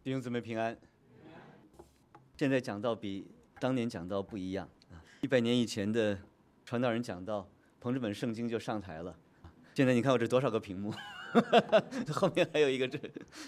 弟兄姊妹平安。现在讲道比当年讲道不一样100年以前的传道人讲道，捧着本圣经就上台了。现在你看我这多少个屏幕，后面还有一个这，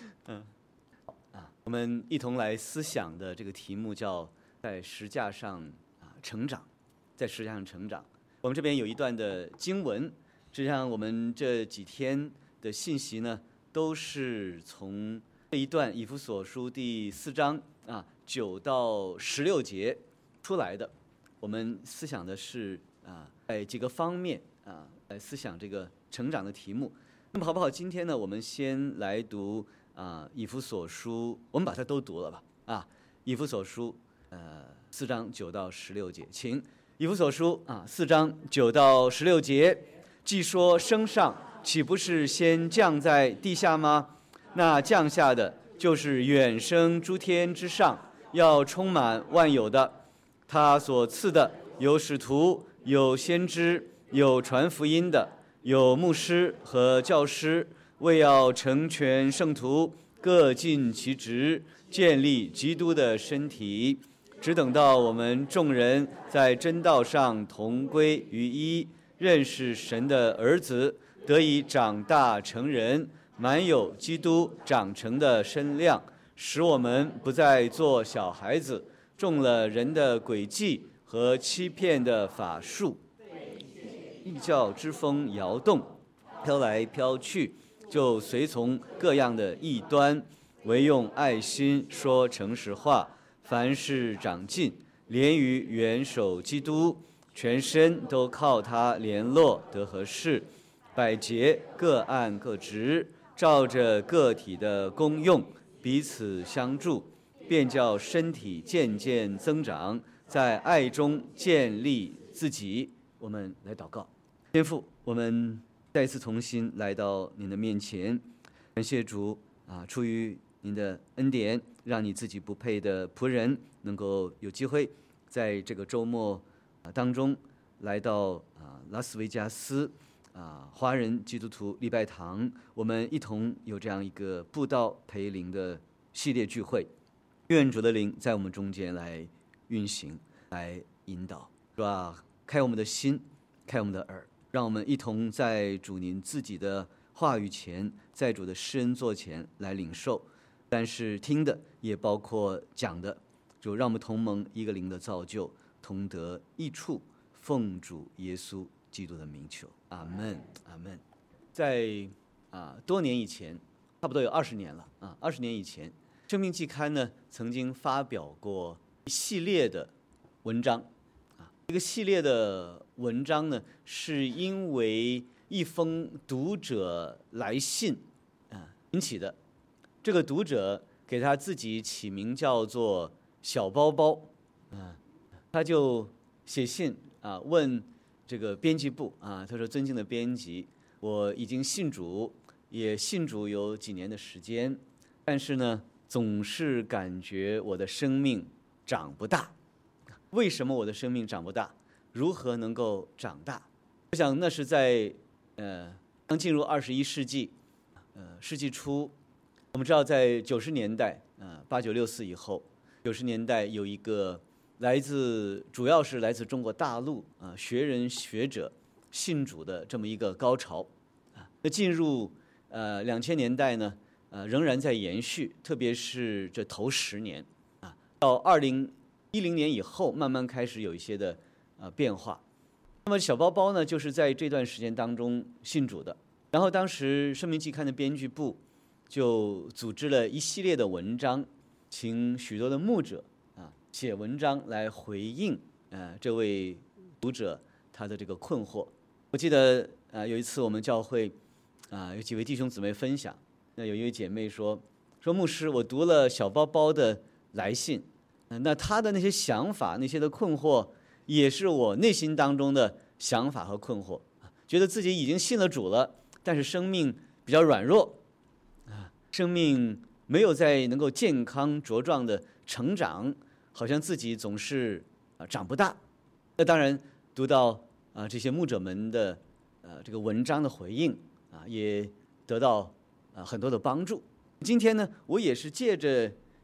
我们一同来思想的这个题目叫在十架上成长，在十架上成长。我们这边有一段的经文，实际上我们这几天的信息呢，都是从这一段以弗所书第4章9到16节出来的。我们思想的是在几个方面来思想这个成长的题目。那么好不好？今天呢，我们先来读以弗所书，我们把它都读了吧以弗所书4章9到16节，请。以弗所书4章9到16节，既说升上，岂不是先降在地下吗？那降下的就是远升诸天之上，要充满万有的。他所赐的有使徒，有先知，有传福音的，有牧师和教师，为要成全圣徒，各尽其职，建立基督的身体，只等到我们众人在真道上同归于一，认识神的儿子，得以长大成人，满有基督长成的身量，使我们不再做小孩子，中了人的诡计和欺骗的法术，异教之风摇动，飘来飘去，就随从各样的异端，唯用爱心说诚实话，凡事长进，连于元首基督，全身都靠他联络得合适，百节各按各职，照着个体的功用彼此相助，便叫身体渐渐增长，在爱中建立自己。我们来祷告。天父，我们再次同心来到您的面前，感谢主出于您的恩典，让你自己不配的仆人能够有机会在这个周末当中来到拉斯维加斯华人基督徒礼拜堂，我们一同有这样一个布道培灵的系列聚会。愿主的灵在我们中间来运行，来引导，是吧？开我们的心，开我们的耳，让我们一同在主您自己的话语前，在主的施恩座前来领受。但是听的也包括讲的，主让我们同蒙一个灵的造就，同得益处，奉主耶稣基督的名求，阿们，阿们。在多年以前，差不多有20年了20年以前，生命季刊呢曾经发表过一系列的文章这个系列的文章呢，是因为一封读者来信引起的。这个读者给他自己起名叫做小包包他就写信问这个编辑部他说：尊敬的编辑，我已经信主，也信主有几年的时间，但是呢总是感觉我的生命长不大。为什么我的生命长不大？如何能够长大？我想那是在刚进入21世纪世纪初。我们知道在90年代8964以后，90年代有一个主要是来自中国大陆学人学者信主的这么一个高潮那进入2000年代呢仍然在延续，特别是这头10年到2010年以后，慢慢开始有一些的变化。那么小包包呢，就是在这段时间当中信主的。然后当时生命季刊的编辑部就组织了一系列的文章，请许多的牧者写文章来回应这位读者他的这个困惑。我记得有一次我们教会有几位弟兄姊妹分享，那有一位姐妹说牧师，我读了小包包的来信，那他的那些想法，那些的困惑，也是我内心当中的想法和困惑，觉得自己已经信了主了，但是生命比较软弱生命没有在能够健康茁壮的成长，好像自己总是长不大。那当然读到这些牧者们的这个文章的回应也得到很多的帮助。今天呢，我也是借着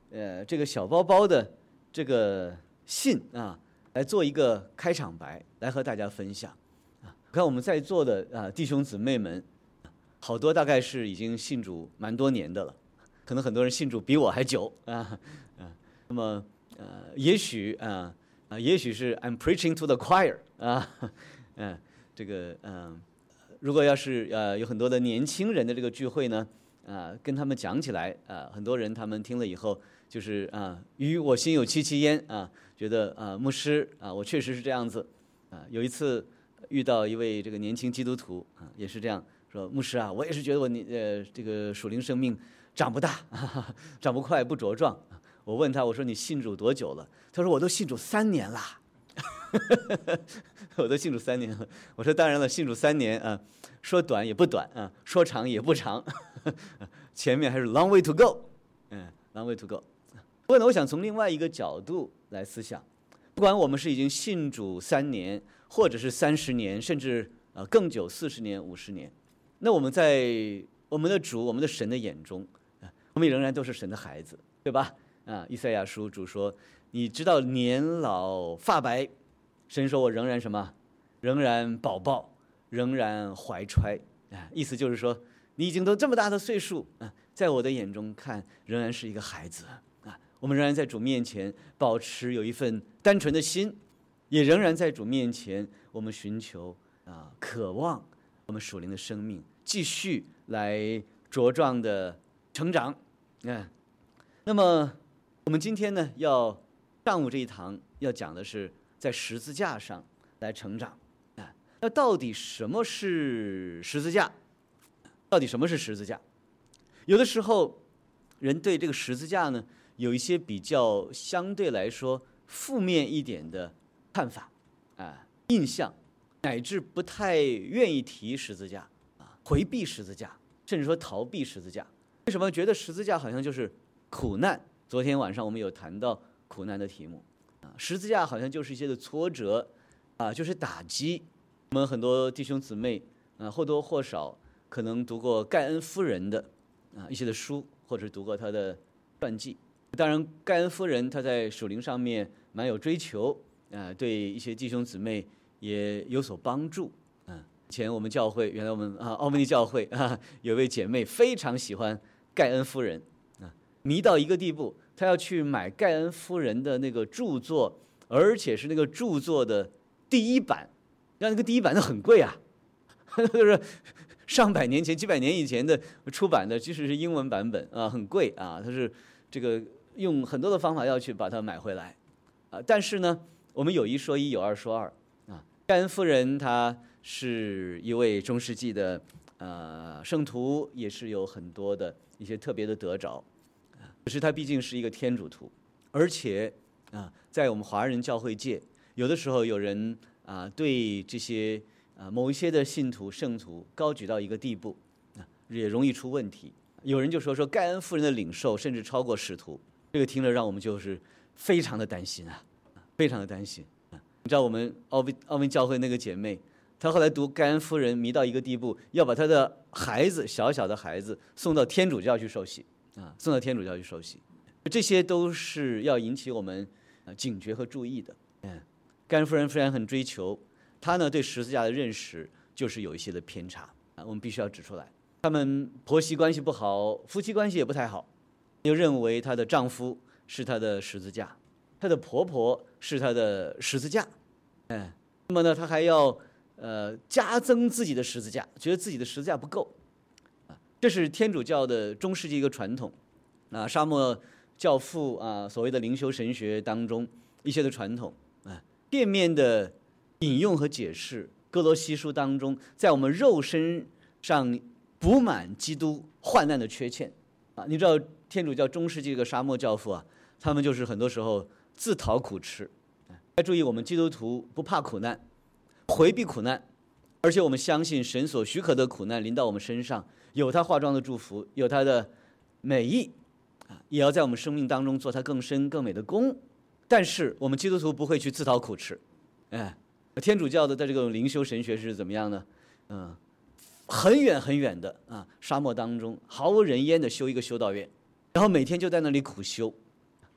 这个小包包的这个信啊，来做一个开场白，来和大家分享。看我们在座的弟兄姊妹们，好多大概是已经信主蛮多年的了，可能很多人信主比我还久那么也许是 I'm preaching to the choir 这个如果要是有很多的年轻人的这个聚会呢，跟他们讲起来很多人他们听了以后就是与我心有戚戚焉觉得牧师我确实是这样子有一次遇到一位这个年轻基督徒也是这样说，牧师我也是觉得我这个属灵生命长不大长不快不茁壮。我问他，我说你信主多久了？他说我都信主3年啦我都信主3年了。我说当然了，信主3年说短也不短说长也不长前面还是 long way to go long way to go。 不过呢，我想从另外一个角度来思想，不管我们是已经信主3年，或者是30年，甚至更久40年50年，那我们在我们的主我们的神的眼中我们仍然都是神的孩子，对吧？以赛亚书主说，你知道年老发白，神说我仍然什么？仍然宝宝，仍然怀揣意思就是说你已经都这么大的岁数在我的眼中看仍然是一个孩子我们仍然在主面前保持有一份单纯的心，也仍然在主面前我们寻求渴望我们属灵的生命继续来茁壮的成长那么我们今天呢上午这一堂要讲的是在十字架上来成长那到底什么是十字架？到底什么是十字架？有的时候人对这个十字架呢有一些比较相对来说负面一点的看法印象，乃至不太愿意提十字架回避十字架，甚至说逃避十字架。为什么觉得十字架好像就是苦难？昨天晚上我们有谈到苦难的题目十字架好像就是一些的挫折就是打击。我们很多弟兄姊妹或多或少可能读过盖恩夫人的一些的书，或者读过她的传记。当然盖恩夫人她在属灵上面蛮有追求对一些弟兄姊妹也有所帮助以前我们教会，原来我们奥梅利教会有位姐妹非常喜欢盖恩夫人迷到一个地步，她要去买盖恩夫人的那个著作，而且是那个著作的第一版，那个第一版那很贵就是上百年前几百年以前的出版的，即使是英文版本很贵它是这个用很多的方法要去把它买回来但是呢我们有一说一有二说二盖恩夫人她是一位中世纪的圣徒，也是有很多的一些特别的得着可是她毕竟是一个天主徒，而且在我们华人教会界有的时候有人对这些某一些的信徒圣徒高举到一个地步也容易出问题。有人就说盖恩夫人的领受甚至超过使徒，这个听着让我们就是非常的担心非常的担心你知道我们奥梅教会那个姐妹，她后来读盖恩夫人迷到一个地步，要把她的孩子小小的孩子送到天主教去受洗送到天主教去受洗，这些都是要引起我们警觉和注意的盖恩夫人虽然很追求，她呢对十字架的认识就是有一些的偏差我们必须要指出来。他们婆媳关系不好，夫妻关系也不太好，又认为她的丈夫是她的十字架，她的婆婆是她的十字架那么呢她还要加增自己的十字架，觉得自己的十字架不够这是天主教的中世纪一个传统沙漠教父所谓的灵修神学当中一些的传统片面的引用和解释哥罗西书当中在我们肉身上补满基督患难的缺欠你知道天主教中世纪这个沙漠教父他们就是很多时候自讨苦吃要注意，我们基督徒不怕苦难，回避苦难，而且我们相信神所许可的苦难临到我们身上有他化妆的祝福，有他的美意也要在我们生命当中做他更深更美的功。但是我们基督徒不会去自讨苦吃天主教的这个灵修神学是怎么样呢很远很远的沙漠当中毫无人烟的修一个修道院，然后每天就在那里苦修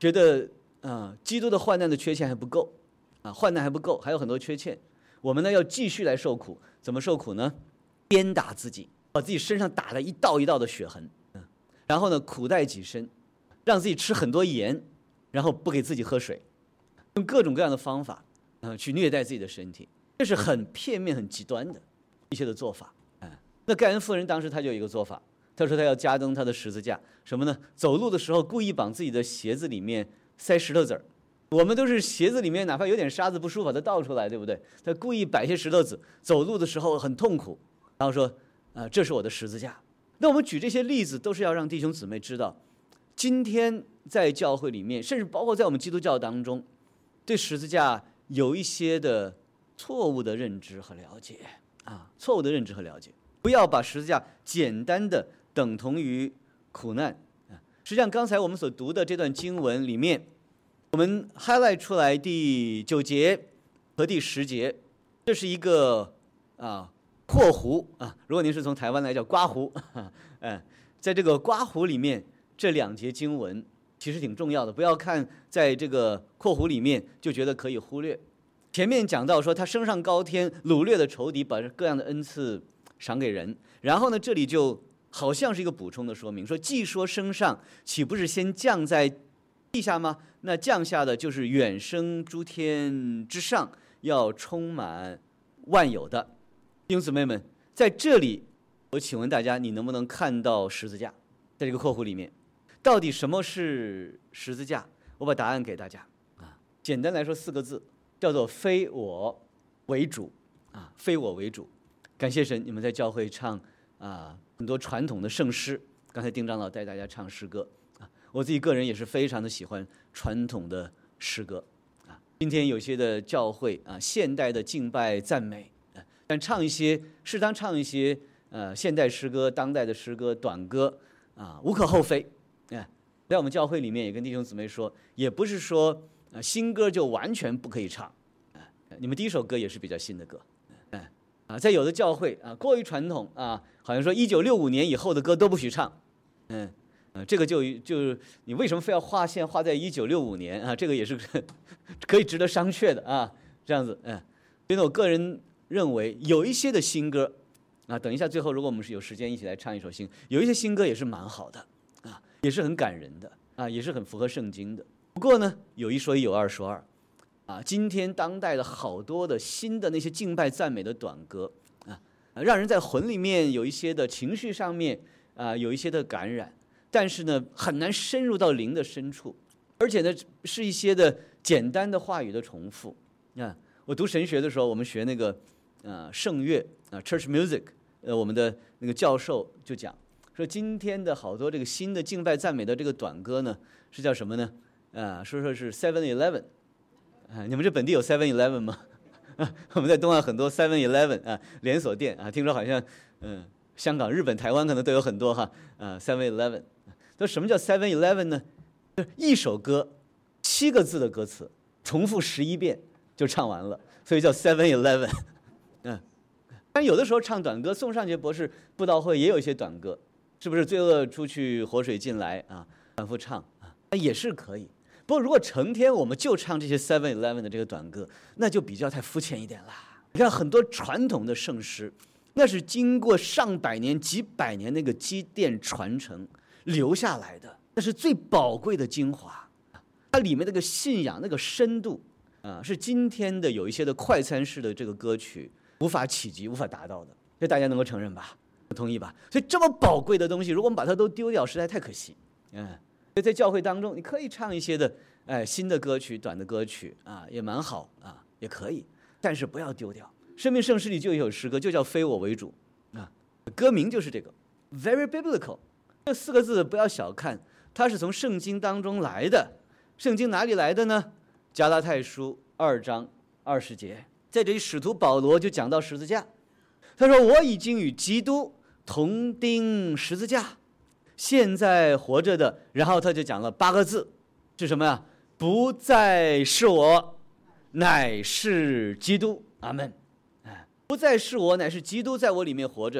觉得基督的患难的缺陷还不够患难还不够，还有很多缺陷。我们呢要继续来受苦，怎么受苦呢？鞭打自己，把自己身上打了一道一道的血痕，然后呢苦待己身，让自己吃很多盐，然后不给自己喝水，用各种各样的方法去虐待自己的身体，这是很片面、很极端的一些的做法。那盖恩夫人当时她就有一个做法，她说她要加登她的十字架，什么呢？走路的时候故意往自己的鞋子里面塞石头子儿。我们都是鞋子里面哪怕有点沙子不舒服把它倒出来，对不对？他故意摆些石头子，走路的时候很痛苦，然后说这是我的十字架。那我们举这些例子都是要让弟兄姊妹知道，今天在教会里面，甚至包括在我们基督教当中，对十字架有一些的错误的认知和了解错误的认知和了解，不要把十字架简单的等同于苦难实际上刚才我们所读的这段经文里面，我们 highlight 出来第9节和第10节，这是一个括弧如果您是从台湾来叫刮胡在这个刮胡里面，这2节经文其实挺重要的，不要看在这个括弧里面就觉得可以忽略。前面讲到说他升上高天，掳掠的仇敌，把各样的恩赐赏给人，然后呢这里就好像是一个补充的说明，说既说升上，岂不是先降在地下吗？那降下的就是远升诸天之上，要充满万有的。弟兄姊妹们，在这里我请问大家，你能不能看到十字架？在这个括弧里面到底什么是十字架？我把答案给大家简单来说4个字，叫做非我为主非我为主。感谢神，你们在教会唱很多传统的圣诗，刚才丁长老带大家唱诗歌我自己个人也是非常的喜欢传统的诗歌今天有些的教会现代的敬拜赞美但适当唱一些现代诗歌、当代的诗歌、短歌无可厚非在我们教会里面也跟弟兄姊妹说，也不是说新歌就完全不可以唱你们第一首歌也是比较新的歌在有的教会过于传统好像说1965年以后的歌都不许唱这个就你为什么非要划线划在1965年这个也是可以值得商榷的这样子所以我个人认为有一些的新歌等一下最后如果我们是有时间一起来唱一首新，有一些新歌也是蛮好的也是很感人的也是很符合圣经的。不过呢有一说一有二说二今天当代的好多的新的那些敬拜赞美的短歌让人在魂里面有一些的情绪上面有一些的感染，但是呢很难深入到灵的深处，而且呢是一些的简单的话语的重复我读神学的时候，我们学那个圣乐church music 我们的那个教授就讲说，今天的好多这个新的敬拜赞美的这个短歌呢是叫什么呢说是 7-Eleven你们这本地有 7-Eleven 吗我们在东岸很多 7-Eleven 连锁店听说好像香港、日本、台湾可能都有很多7-Eleven。那什么叫 7-Eleven 呢？就是一首歌7个字的歌词，重复11遍就唱完了，所以叫 7-Eleven。但有的时候唱短歌，宋尚杰博士布道会也有一些短歌，是不是？罪恶出去，活水进来反复唱也是可以。不过如果成天我们就唱这些 7-Eleven 的这个短歌，那就比较太肤浅一点啦。你看很多传统的圣诗，那是经过上百年、几百年那个积淀传承留下来的，那是最宝贵的精华。它里面那个信仰、那个深度是今天的有一些的快餐式的这个歌曲无法企及、无法达到的。这大家能够承认吧？同意吧？所以这么宝贵的东西，如果我们把它都丢掉，实在太可惜。所以在教会当中，你可以唱一些的新的歌曲、短的歌曲也蛮好也可以，但是不要丢掉。生命圣诗里就有一首诗歌，就叫非我为主歌名就是这个 very biblical。 这4个字不要小看，它是从圣经当中来的。圣经哪里来的呢？加拉太书2章20节，在这里使徒保罗就讲到十字架，他说我已经与基督同钉十字架，现在活着的，然后他就讲了8个字，是什么呀？不再是我，乃是基督。阿们。不再是我，乃是基督在我里面活着，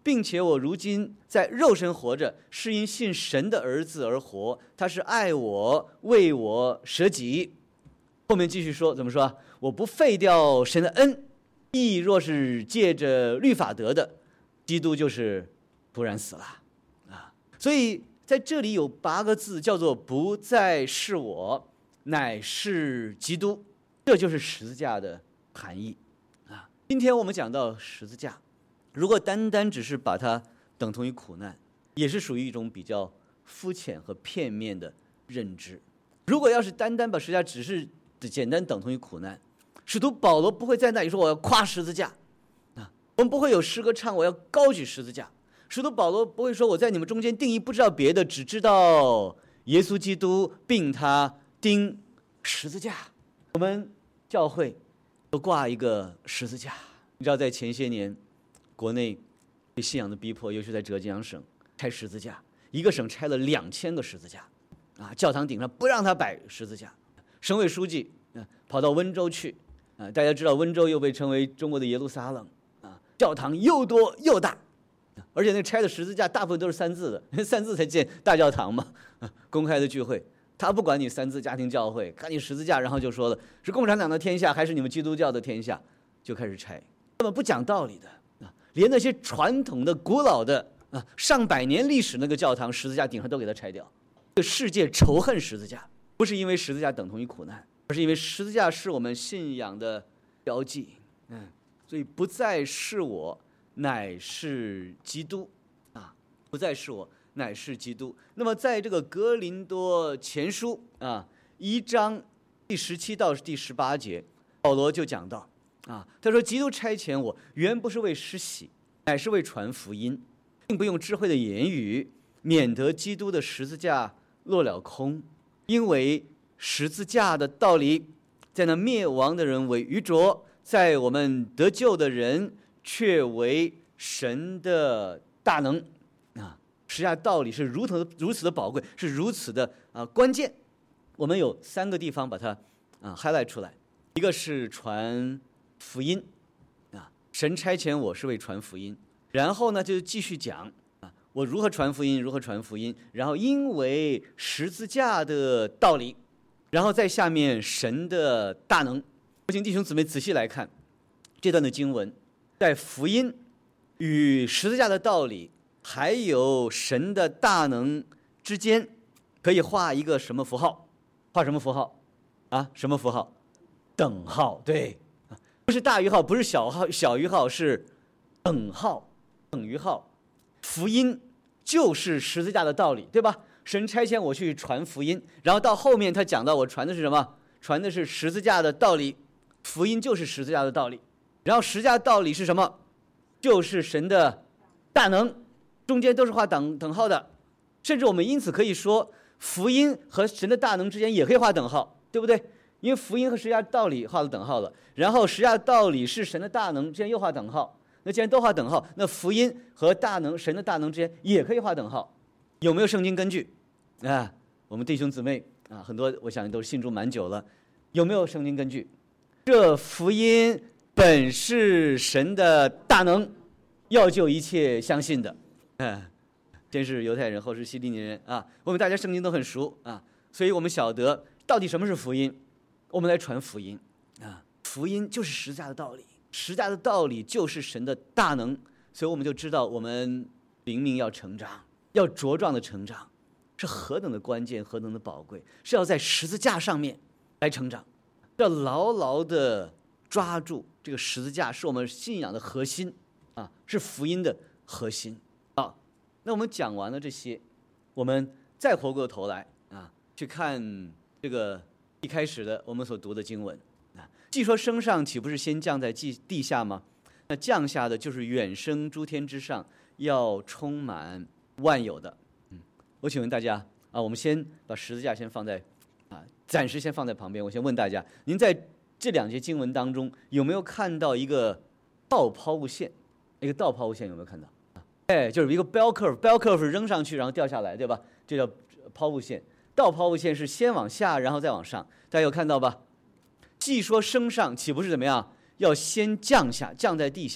并且我如今在肉身活着，是因信神的儿子而活，他是爱我，为我舍己。后面继续说，怎么说？我不废掉神的恩，义若是借着律法得的，基督就是突然死了啊！所以在这里有8个字，叫做不再是我，乃是基督，这就是十字架的含义啊！今天我们讲到十字架，如果单单只是把它等同于苦难，也是属于一种比较肤浅和片面的认知。如果要是单单把十字架只是简单等同于苦难，使徒保罗不会在那里说我要夸十字架啊，我们不会有诗歌唱我要高举十字架。使徒保罗不会说我在你们中间定义不知道别的，只知道耶稣基督并他钉十字架。我们教会都挂一个十字架。你知道在前些年国内对信仰的逼迫，尤其在浙江省拆十字架，一个省拆了2000个十字架啊，教堂顶上不让他摆十字架。省委书记跑到温州去啊，大家知道温州又被称为中国的耶路撒冷啊，教堂又多又大，而且那拆的十字架大部分都是3字的，3字才建大教堂嘛。公开的聚会，他不管你3字家庭教会，看你十字架，然后就说了是共产党的天下还是你们基督教的天下，就开始拆，根本不讲道理的啊！连那些传统的古老的上百年历史那个教堂十字架顶上都给它拆掉。这个世界仇恨十字架，不是因为十字架等同于苦难，而是因为十字架是我们信仰的标记。所以不再是我，乃是基督啊！不再是我，乃是基督。那么在这个哥林多前书1章第17到第18节，保罗就讲到他说基督差遣我，原不是为施洗，乃是为传福音，并不用智慧的言语，免得基督的十字架落了空。因为十字架的道理，在那灭亡的人为愚拙，在我们得救的人却为神的大能啊！十字架道理是如此的宝贵，是如此的关键。我们有3个地方把它highlight 出来，一个是传福音神差遣我是为传福音，然后呢就继续讲我如何传福音，如何传福音，然后因为十字架的道理，然后在下面神的大能。请弟兄姊妹仔细来看这段的经文，在福音与十字架的道理还有神的大能之间，可以画一个什么符号？画什么符号什么符号？等号。对，不是大于号，不是小于号，是等号，等于号。福音就是十字架的道理，对吧？神差遣我去传福音，然后到后面他讲到我传的是什么？传的是十字架的道理。福音就是十字架的道理，然后十字架的道理是什么？就是神的大能，中间都是画等号的。甚至我们因此可以说，福音和神的大能之间也可以画等号，对不对？因为福音和十字架道理画了等号了，然后十字架道理是神的大能，之间又画等号。那既然都画等号，那福音和大能，神的大能之间也可以画等号。有没有圣经根据我们弟兄姊妹很多我想都信主蛮久了，有没有圣经根据？这福音本是神的大能，要救一切相信的。先是犹太人，后是希利尼人我们大家圣经都很熟所以我们晓得到底什么是福音。我们来传福音福音就是十字架的道理，十字架的道理就是神的大能。所以我们就知道我们灵命要成长，要茁壮的成长，是何等的关键，何等的宝贵，是要在十字架上面来成长，要牢牢的抓住这个十字架，是我们信仰的核心是福音的核心。那我们讲完了这些，我们再回过头来去看这个一开始的我们所读的经文既说升上，岂不是先降在地下吗？那降下的就是远升诸天之上，要充满万有的。我请问大家我们先把十字架先放在暂时先放在旁边。我先问大家，您在这2节经文当中有没有看到一个倒抛物线？一个倒抛物线有没有看到？就是一个 bell curve 是扔上去然后掉下来，对吧？这叫抛物线。倒抛物线是先往下然后再往上，大家有看到吧？既说升上，岂不是怎么样？要先降下，降在地下。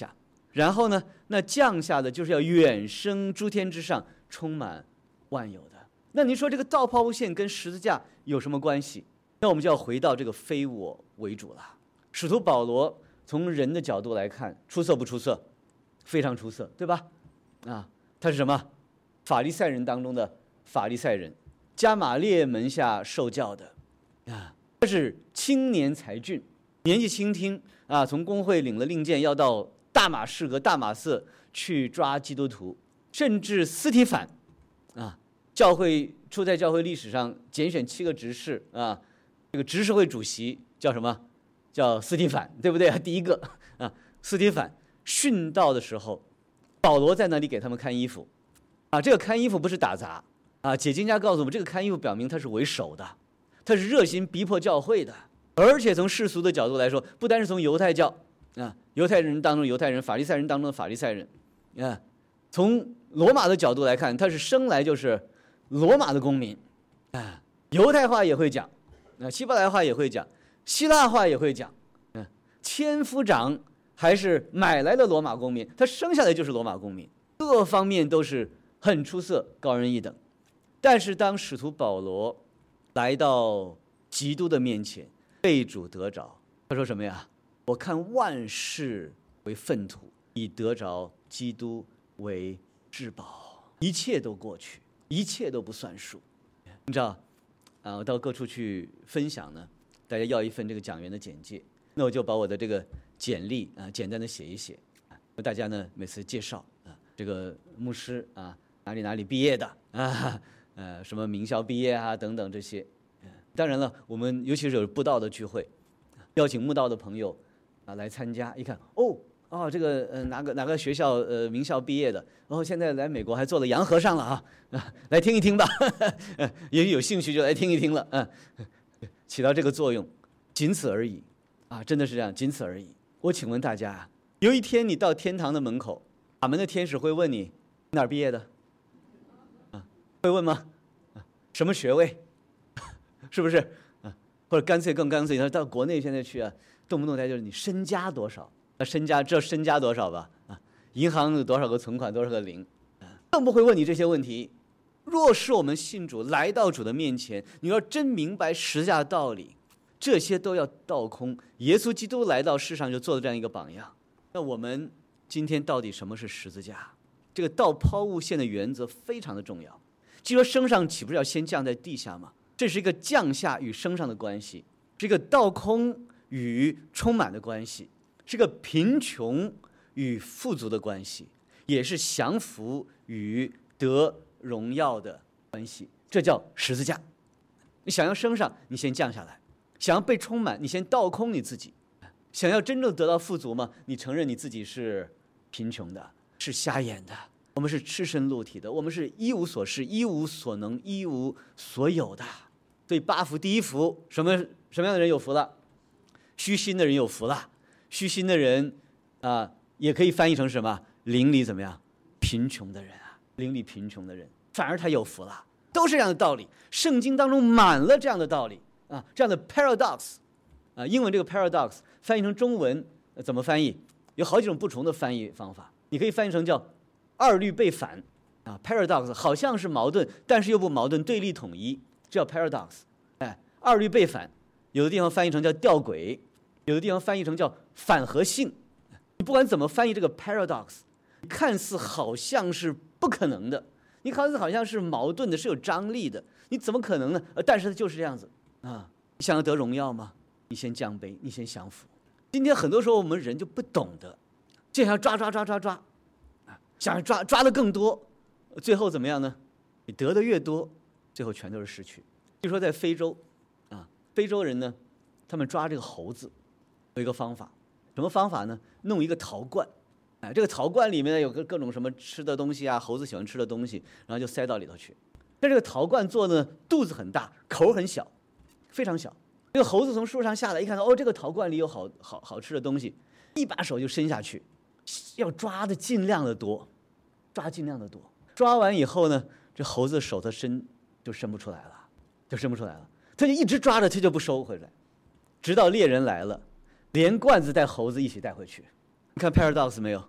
然后呢，那降下的就是要远升诸天之上，充满万有的。那您说这个道抛物线跟十字架有什么关系？那我们就要回到这个非我为主了。使徒保罗从人的角度来看，出色不出色？非常出色，对吧？他是什么？法利赛人当中的法利赛人，加玛列门下受教的他是青年才俊，年纪轻轻从公会领了令箭，要到大马士革、大马色去抓基督徒，甚至司提反教会初代教会历史上拣选7个执事这个执事会主席叫什么？叫司提反，对不对？第一个司提反殉道的时候，保罗在那里给他们看衣服这个看衣服不是打杂解经家告诉我们，这个看衣服表明他是为首的，他是热心逼迫教会的。而且从世俗的角度来说，不单是从犹太教犹太人当中犹太人，法利赛人当中的法利赛人从罗马的角度来看，他是生来就是罗马的公民犹太话也会讲希伯来话也会讲，希腊话也会讲千夫长还是买来的罗马公民，他生下来就是罗马公民，各方面都是很出色，高人一等。但是当使徒保罗来到基督的面前，被主得着，他说什么呀？我看万事为粪土，以得着基督为至宝，一切都过去，一切都不算数。你知道我到各处去分享呢，大家要一份这个讲员的简介，那我就把我的这个简历简单的写一写，大家呢每次介绍这个牧师哪里毕业的什么名校毕业等等这些。当然了，我们尤其是有布道的聚会，邀请慕道的朋友来参加，一看这个哪个学校名校毕业的，现在来美国还做了洋和尚了来听一听吧也许有兴趣就来听一听了起到这个作用，仅此而已真的是这样，仅此而已。我请问大家，有一天你到天堂的门口，把门的天使会问你哪儿毕业的会问吗？什么学位是不是或者干脆更干脆，到国内现在去动不动来就是你身家多少身家，知道身家多少吧银行有多少个存款，多少个零更不会问你这些问题。若是我们信主来到主的面前，你要真明白十字架的道理，这些都要倒空。耶稣基督来到世上就做了这样一个榜样。那我们今天到底什么是十字架？这个道抛物线的原则非常的重要。既说升上岂不是要先降在地下吗？这是一个降下与升上的关系，是一个倒空与充满的关系，是个贫穷与富足的关系，也是降服与得荣耀的关系。这叫十字架。你想要升上，你先降下来；想要被充满，你先倒空你自己；想要真正得到富足吗？你承认你自己是贫穷的，是瞎眼的，我们是赤身露体的，我们是一无所事，一无所能，一无所有的。所以8福第1福，什么样的人有福了？虚心的人有福了。虚心的人也可以翻译成什么？灵里怎么样？贫穷的人灵里贫穷的人反而他有福了。都是这样的道理，圣经当中满了这样的道理这样的 paradox 英文这个 paradox 翻译成中文怎么翻译？有好几种不同的翻译方法。你可以翻译成叫二律背反paradox 好像是矛盾，但是又不矛盾，对立统一，这叫 paradox 二律背反。有的地方翻译成叫吊诡，有的地方翻译成叫反合性。你不管怎么翻译这个 paradox， 看似好像是不可能的，你看似好像是矛盾的，是有张力的，你怎么可能呢？但是它就是这样子你想要得荣耀吗？你先降卑，你先降服。今天很多时候我们人就不懂得，就想要抓想要抓的更多，最后怎么样呢？你得的越多，最后全都是失去。比如说在非洲非洲人呢，他们抓这个猴子有一个方法，什么方法呢？弄一个陶罐这个陶罐里面呢有各种什么吃的东西猴子喜欢吃的东西，然后就塞到里头去。但这个陶罐做的呢，肚子很大，口很小，非常小。这个猴子从树上下来，一看到这个陶罐里有好吃的东西，一把手就伸下去，要抓的尽量的多，抓完以后呢，这猴子手的伸不出来了，他就一直抓着，他就不收回来，直到猎人来了，连罐子带猴子一起带回去。你看 paradox 没有？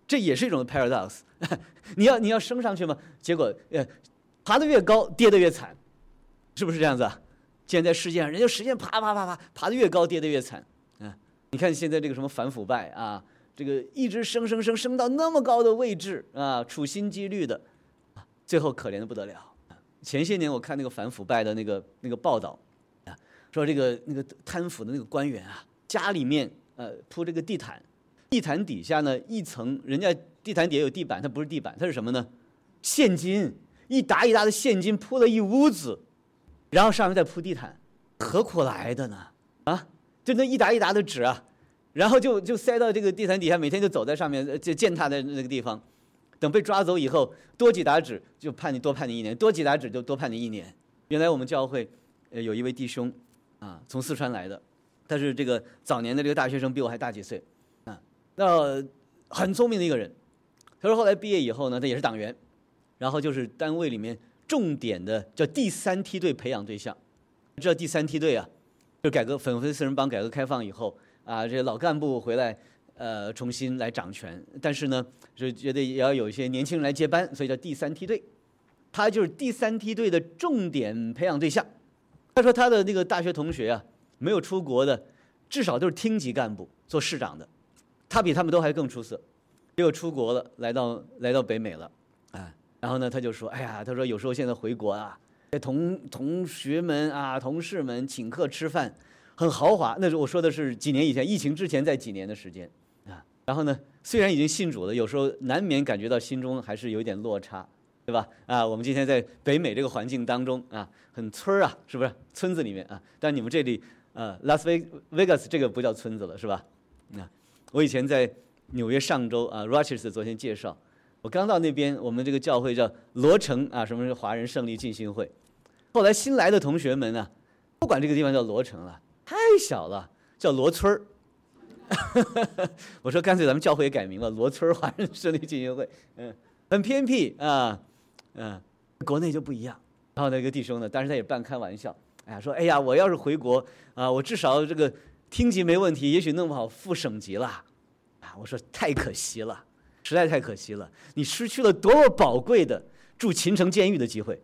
这也是一种 paradox 。你要升上去吗？结果爬得越高，跌得越惨，是不是这样子啊？现在在世界上，人家实现爬得越高，跌得越惨。你看现在这个什么反腐败啊，这个一直升到那么高的位置啊，处心积虑的，最后可怜的不得了。前些年我看那个反腐败的那个报道啊，说那个贪腐的那个官员啊，家里面铺这个地毯底下呢一层，人家地毯底下有地板，它不是地板，它是什么呢？现金，一沓的现金铺了一屋子，然后上面再铺地毯，何苦来的呢？啊，就那一沓的纸啊，然后就塞到这个地毯底下，每天就走在上面，就践踏在那个地方。等被抓走以后，多几沓纸就多判你1年，多几沓纸就多判你1年。原来我们教会有一位弟兄啊，从四川来的，他是这个早年的这个大学生，比我还大几岁啊，那很聪明的一个人。他说后来毕业以后呢，他也是党员，然后就是单位里面重点的叫第3梯队培养对象。知道第3梯队啊，就粉碎四人帮改革开放以后啊，这些老干部回来重新来掌权，但是呢，就觉得也要有一些年轻人来接班，所以叫第3梯队。他就是第3梯队的重点培养对象。他说他的那个大学同学啊，没有出国的，至少都是厅级干部，做市长的，他比他们都还更出色。结果出国了，来到北美了，然后呢，他就说，哎呀，他说有时候现在回国啊，同学们啊、同事们请客吃饭，很豪华。那是我说的是几年以前，疫情之前，在几年的时间啊。然后呢，虽然已经信主了，有时候难免感觉到心中还是有一点落差，对吧？啊，我们今天在北美这个环境当中啊，很村啊，是不是？村子里面啊，但你们这里拉斯维加斯这个不叫村子了，是吧？我以前在纽约上州啊 ，Rochester 昨天介绍，我刚到那边，我们这个教会叫罗城啊，什么是华人胜利浸信会。后来新来的同学们呢，不管这个地方叫罗城了，太小了，叫罗村儿。我说干脆咱们教会也改名了，罗村华人胜利浸信会。很偏僻啊，国内就不一样。然后那个弟兄呢，当时他也半开玩笑，说哎呀，我要是回国啊，我至少这个厅级没问题，也许弄不好副省级了。我说太可惜了，实在太可惜了，你失去了多么宝贵的住秦城监狱的机会。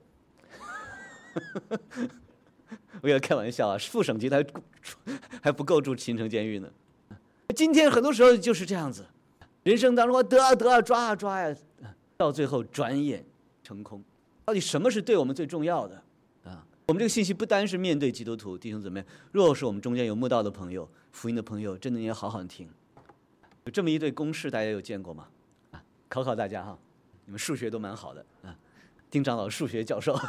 我给他开玩笑啊，副省级还不够住秦城监狱呢。今天很多时候就是这样子，人生当中得抓呀，到最后转眼成空。到底什么是对我们最重要的啊？我们这个信息不单是面对基督徒弟兄姊妹，若是我们中间有慕道的朋友、福音的朋友，真的要好好听。有这么一对公式，大家有见过吗？考大家哈，你们数学都蛮好的啊。丁长老数学教授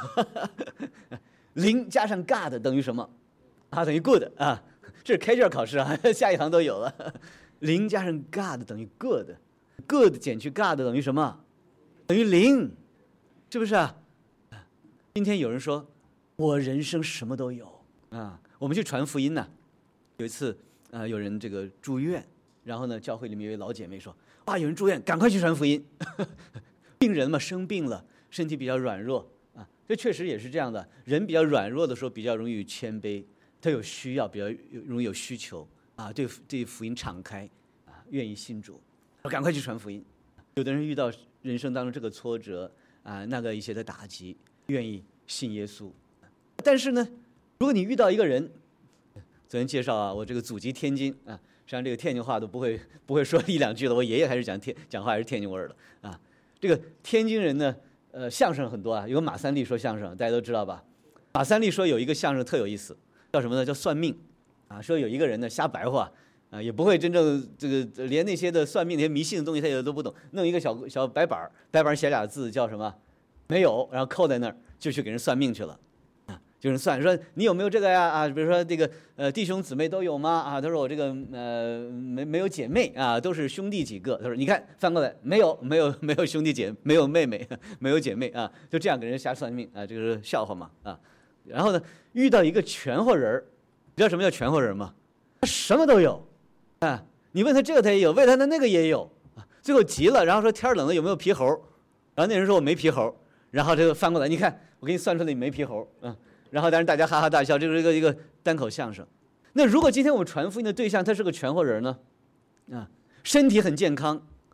，0加上 God 等于什么？等于 good 啊，这是开卷考试啊，下一堂都有了。0加上 God 等于 good 减去 God 等于什么？等于0，是不是啊？今天有人说我人生什么都有啊，我们去传福音呢。有一次有人这个住院。然后呢，教会里面有一位老姐妹说：“有人住院，赶快去传福音。”病人嘛，生病了，身体比较软弱啊，这确实也是这样的。人比较软弱的时候，比较容易谦卑，他有需要，比较容易有需求啊，对福音敞开啊，愿意信主，赶快去传福音。有的人遇到人生当中这个挫折啊，那个一些的打击，愿意信耶稣。但是呢，如果你遇到一个人，昨天介绍啊，我这个祖籍天津啊。实际上这个天津话都不会说1、2句了。我爷爷还是讲话还是天津味儿的啊。这个天津人呢，相声很多啊，有马三立说相声，大家都知道吧？马三立说有一个相声特有意思，叫什么呢？叫算命啊。说有一个人呢瞎白话啊，也不会真正这个连那些的算命那些迷信的东西他也都不懂，弄一个小白板写俩字叫什么？没有，然后扣在那儿就去给人算命去了。就是算说你有没有这个呀？比如说这个弟兄姊妹都有吗？他说我这个没有姐妹啊，都是兄弟几个。他说你看翻过来没有兄弟姐，没有妹妹，没有姐妹啊，就这样给人瞎算命啊，这个是笑话嘛啊。然后呢，遇到一个全乎人，你知道什么叫全乎人吗？他什么都有啊，你问他这个他也有，问他的那个也有啊。最后急了，然后说天冷了有没有皮猴？然后那人说我没皮猴，然后这个翻过来，你看我给你算出来你没皮猴啊。然后当然大家哈哈大笑，这是一个单口相声。那如果今天我们传福音的对象他是个全乎人呢？身体很健康，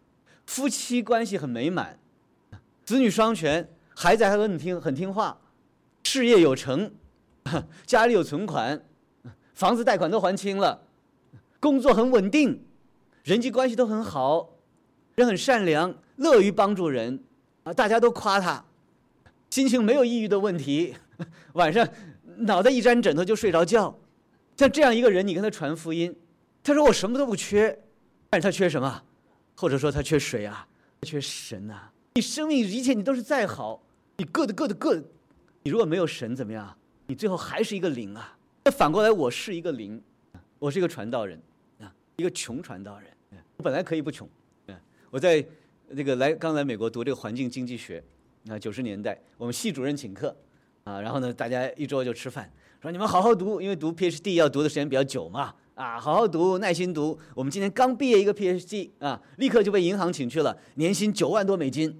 夫妻关系很美满，子女双全，孩子还很听话，事业有成，家里有存款，房子贷款都还清了，工作很稳定，人际关系都很好，人很善良，乐于帮助人大家都夸他，心情没有抑郁的问题，晚上脑袋一沾枕头就睡着觉。像这样一个人，你跟他传福音，他说我什么都不缺，但是他缺什么？或者说他缺水啊，他缺神啊。你生命一切你都是再好，你good，你如果没有神怎么样？你最后还是一个零啊。那反过来，我是一个零，我是一个传道人一个穷传道人。我本来可以不穷，我在刚来美国读这个环境经济学，90年代我们系主任请客然后呢大家一桌就吃饭，说你们好好读，因为读 PhD 要读的时间比较久嘛好好读，耐心读。我们今年刚毕业一个 PhD 立刻就被银行请去了，年薪9万多美金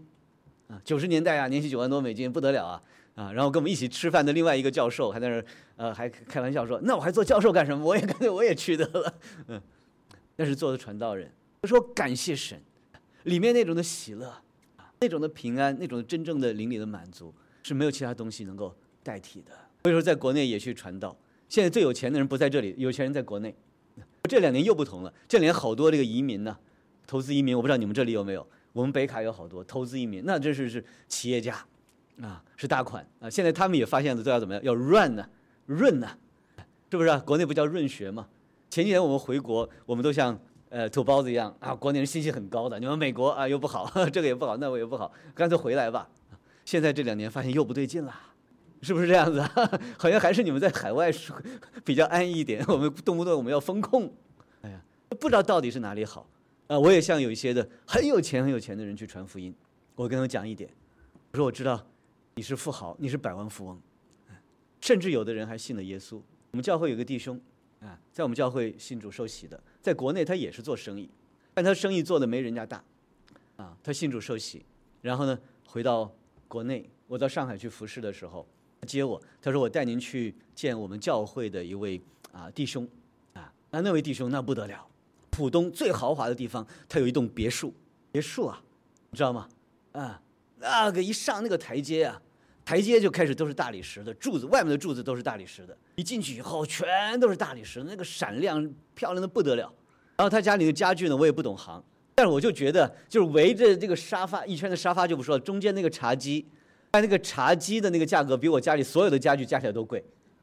90年代年薪9万多美金不得了然后跟我们一起吃饭的另外一个教授还在那儿还开玩笑说，那我还做教授干什么？我也去得了那是做的传道人。说感谢神，里面那种的喜乐那种的平安，那种真正的灵里的满足是没有其他东西能够代替的。所以说在国内也去传道。现在最有钱的人不在这里，有钱人在国内。这2年又不同了，这2年好多这个移民呢，投资移民，我不知道你们这里有没有，我们北卡有好多投资移民，那真是企业家是大款现在他们也发现了都要怎么样，要润是不是国内不叫润学吗？前几年我们回国，我们都像土包子一样国内人信息很高的，你们美国又不好，这个也不好，那个也不好，干脆回来吧。现在这2年发现又不对劲了，是不是这样子好像还是你们在海外比较安逸一点，我们动不动我们要风控，不知道到底是哪里好我也像有一些的很有钱的人去传福音，我跟他们讲一点，我说我知道你是富豪，你是百万富翁，甚至有的人还信了耶稣。我们教会有个弟兄在我们教会信主受洗的，在国内他也是做生意，但他生意做的没人家大他信主受洗，然后呢回到国内，我到上海去服侍的时候，他接我，他说我带您去见我们教会的一位弟兄那位弟兄那不得了，浦东最豪华的地方，他有一栋别墅你知道吗那个一上那个台阶台阶就开始都是大理石的柱子，外面的柱子都是大理石的，一进去以后全都是大理石，那个闪亮漂亮的不得了。然后他家里的家具呢，我也不懂行，但是我就觉得就是围着这个沙发一圈的沙发就不说了，中间那个茶几，那个茶几的那个价格比我家里所有的家具加起来都贵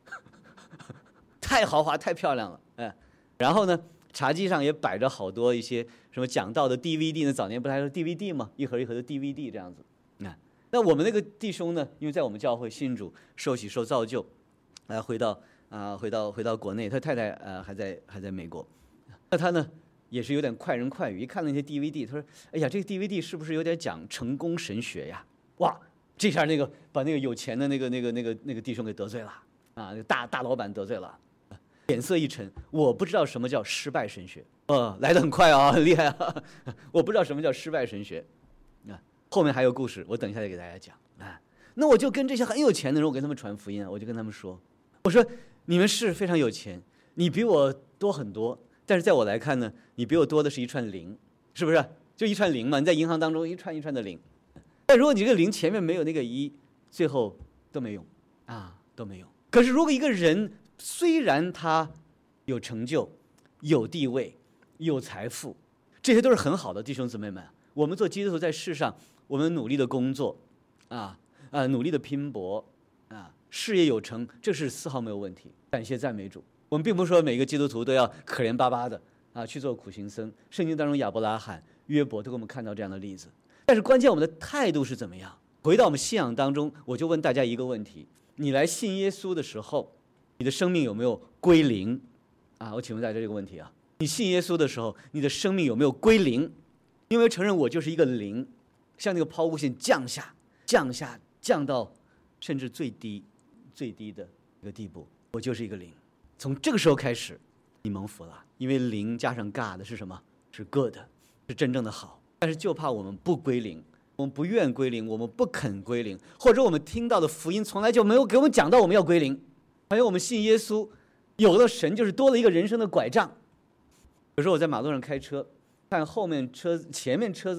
太豪华太漂亮了然后呢茶几上也摆着好多一些什么讲道的 DVD 呢，早年不是还有 DVD 吗？一盒一盒的 DVD 这样子那我们那个弟兄呢，因为在我们教会信主受洗受造就回到国内，他太太还在美国，那他呢也是有点快人快语，一看那些 DVD， 他说哎呀这个 DVD 是不是有点讲成功神学呀？哇，这下把那个有钱的那个弟兄给得罪了那个大老板得罪了，脸色一沉，我不知道什么叫失败神学来得很快很厉害我不知道什么叫失败神学后面还有故事，我等一下再给大家讲那我就跟这些很有钱的人，我跟他们传福音我就跟他们说，我说你们是非常有钱，你比我多很多，但是在我来看呢，你比我多的是一串零，是不是？就一串零嘛，你在银行当中一串一串的零，但如果你这个零前面没有那个一，最后都没用都没用。可是如果一个人虽然他有成就、有地位、有财富，这些都是很好的，弟兄姊妹们，我们做基督徒在世上，我们努力的工作努力的拼搏事业有成，这是丝毫没有问题，感谢赞美主。我们并不是说每个基督徒都要可怜巴巴的去做苦行僧，圣经当中亚伯拉罕、约伯都给我们看到这样的例子。但是关键我们的态度是怎么样？回到我们信仰当中，我就问大家一个问题，你来信耶稣的时候，你的生命有没有归零我请问大家这个问题你信耶稣的时候，你的生命有没有归零？因为承认我就是一个零，像那个抛物线降到甚至最低的一个地步，我就是一个零。从这个时候开始你蒙福了，因为零加上 God 是什么？是 good， 是真正的好。但是就怕我们不归零，我们不愿归零，我们不肯归零，或者我们听到的福音从来就没有给我们讲到我们要归零。还有我们信耶稣，有了神就是多了一个人生的拐杖。有时候我在马路上开车，看后面前面车子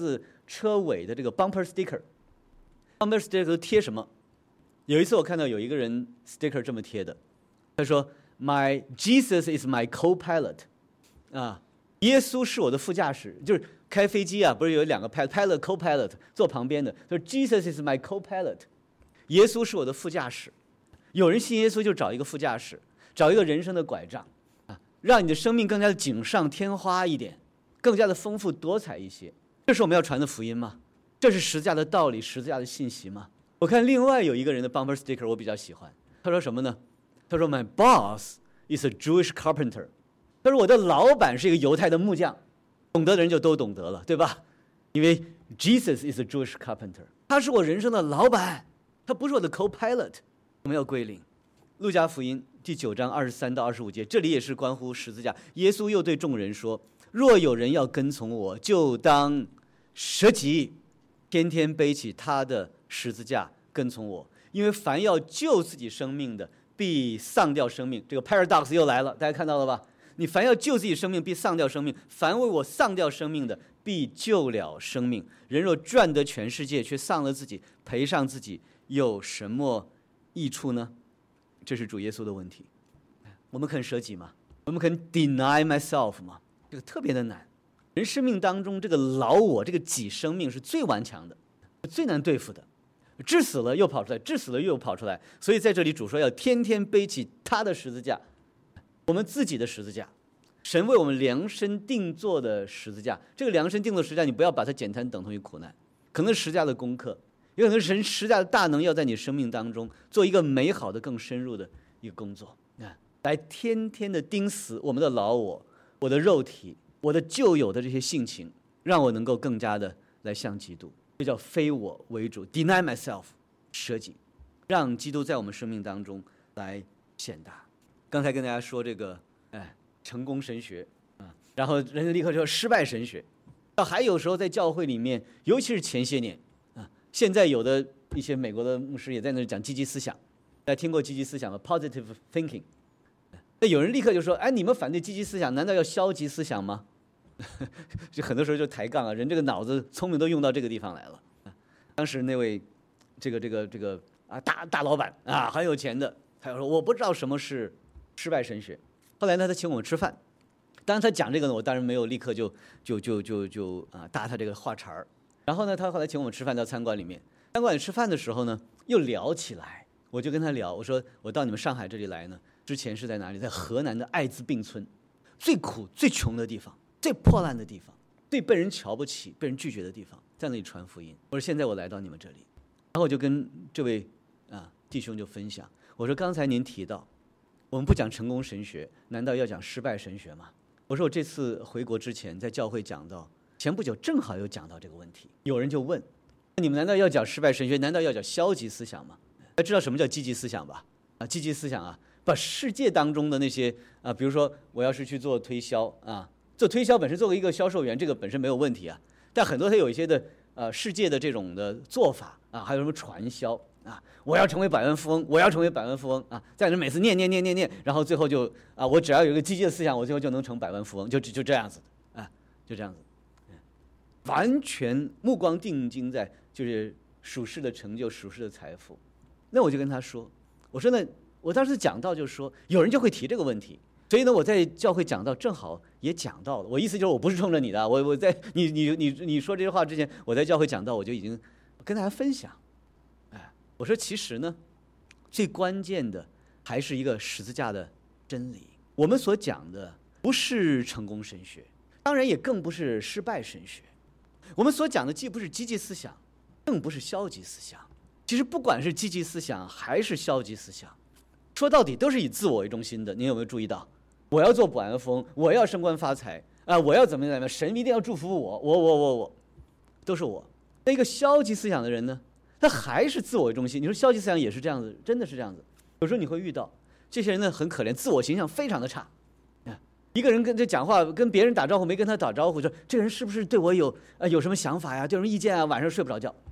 车尾的这个 bumper sticker。bumper sticker 都贴什么？有一次我看到有一个人 sticker 这么贴的，他说 My Jesus is my co-pilot， 啊，耶稣是我的副驾驶，就是开飞机啊，不是有两个 pilot co-pilot 坐旁边的，就是 Jesus is my co-pilot， 耶稣是我的副驾驶。有人信耶稣就找一个副驾驶，找一个人生的拐杖啊，让你的生命更加的锦上添花一点，更加的丰富多彩一些。这是我们要传的福音吗？这是十字架的道理，十字架的信息吗？我看另外有一个人的 bumper sticker 我比较喜欢，他说什么呢？他说 My boss is a Jewish carpenter， 他说我的老板是一个犹太的木匠。懂得的人就都懂得了，对吧？因为 Jesus is a Jewish carpenter， 他是我人生的老板，他不是我的 co-pilot。 我们要归零。路加福音第9章23到25节，这里也是关乎十字架。耶稣又对众人说，若有人要跟从我，就当舍己，天天背起他的十字架跟从我。因为凡要救自己生命的，必丧掉生命。这个 paradox 又来了，大家看到了吧？你凡要救自己生命，必丧掉生命；凡为我丧掉生命的，必救了生命。人若赚得全世界，却丧了自己，赔上自己，有什么益处呢？这是主耶稣的问题。我们肯舍己吗？我们肯 deny myself 吗？这个特别的难。人生命当中，这个老我，这个己生命是最顽强的，最难对付的。治死了又跑出来，治死了又跑出来。所以在这里主说要天天背起他的十字架，我们自己的十字架，神为我们量身定做的十字架。这个量身定做的十字架，你不要把它简单等同于苦难，可能是十字架的功课，也可能是神十字架的大能要在你生命当中做一个美好的、更深入的一个工作，来天天的钉死我们的老我，我的肉体，我的旧有的这些性情，让我能够更加的来向基督。这叫非我为主 ，deny myself， 舍己，让基督在我们生命当中来显大。刚才跟大家说这个，成功神学啊，然后人家立刻说失败神学。还有时候在教会里面，尤其是前些年啊，现在有的一些美国的牧师也在那里讲积极思想，大家听过积极思想吗 ？positive thinking。那有人立刻就说：“哎，你们反对积极思想，难道要消极思想吗？”就很多时候就抬杠啊，人这个脑子聪明都用到这个地方来了。当时那位这个啊大老板啊，很有钱的，他说我不知道什么是失败神学。后来呢，他请我们吃饭，当然他讲这个呢，我当然没有立刻就搭他这个话茬儿。然后呢，他后来请我们吃饭到餐馆里面，餐馆里吃饭的时候呢，又聊起来，我就跟他聊，我说我到你们上海这里来呢，之前是在哪里？在河南的艾滋病村，最苦最穷的地方，最破烂的地方，最被人瞧不起、被人拒绝的地方，在那里传福音。我说现在我来到你们这里，然后我就跟这位弟兄就分享，我说刚才您提到，我们不讲成功神学，难道要讲失败神学吗？我说我这次回国之前在教会讲到，前不久正好有讲到这个问题，有人就问，你们难道要讲失败神学？难道要讲消极思想吗？大家知道什么叫积极思想吧？积极思想啊，把世界当中的那些比如说我要是去做推销啊。做推销本身作为一个销售员，这个本身没有问题啊，但很多它有一些的世界的这种的做法啊，还有什么传销啊，我要成为百万富翁，我要成为百万富翁啊，在那每次念，然后最后就我只要有一个积极的思想，我最后就能成百万富翁，就这样子的就这样子，完全目光定睛在就是属世的成就、属世的财富。那我就跟他说，我说呢，我当时讲到就是说，有人就会提这个问题。所以呢，我在教会讲到，正好也讲到了。我意思就是，我不是冲着你的，我在你说这些话之前，我在教会讲到，我就已经跟大家分享。我说其实呢，最关键的还是一个十字架的真理。我们所讲的不是成功神学，当然也更不是失败神学。我们所讲的既不是积极思想，更不是消极思想。其实不管是积极思想还是消极思想，说到底都是以自我为中心的。您有没有注意到？我要做百万富翁，我要升官发财我要怎么样？神一定要祝福我，都是我。那一个消极思想的人呢，他还是自我为中心。你说消极思想也是这样子，真的是这样子。有时候你会遇到这些人呢，很可怜，自我形象非常的差。一个人跟这讲话，跟别人打招呼没跟他打招呼，说这个人是不是对我有什么想法呀？有什么意见啊？晚上睡不着觉。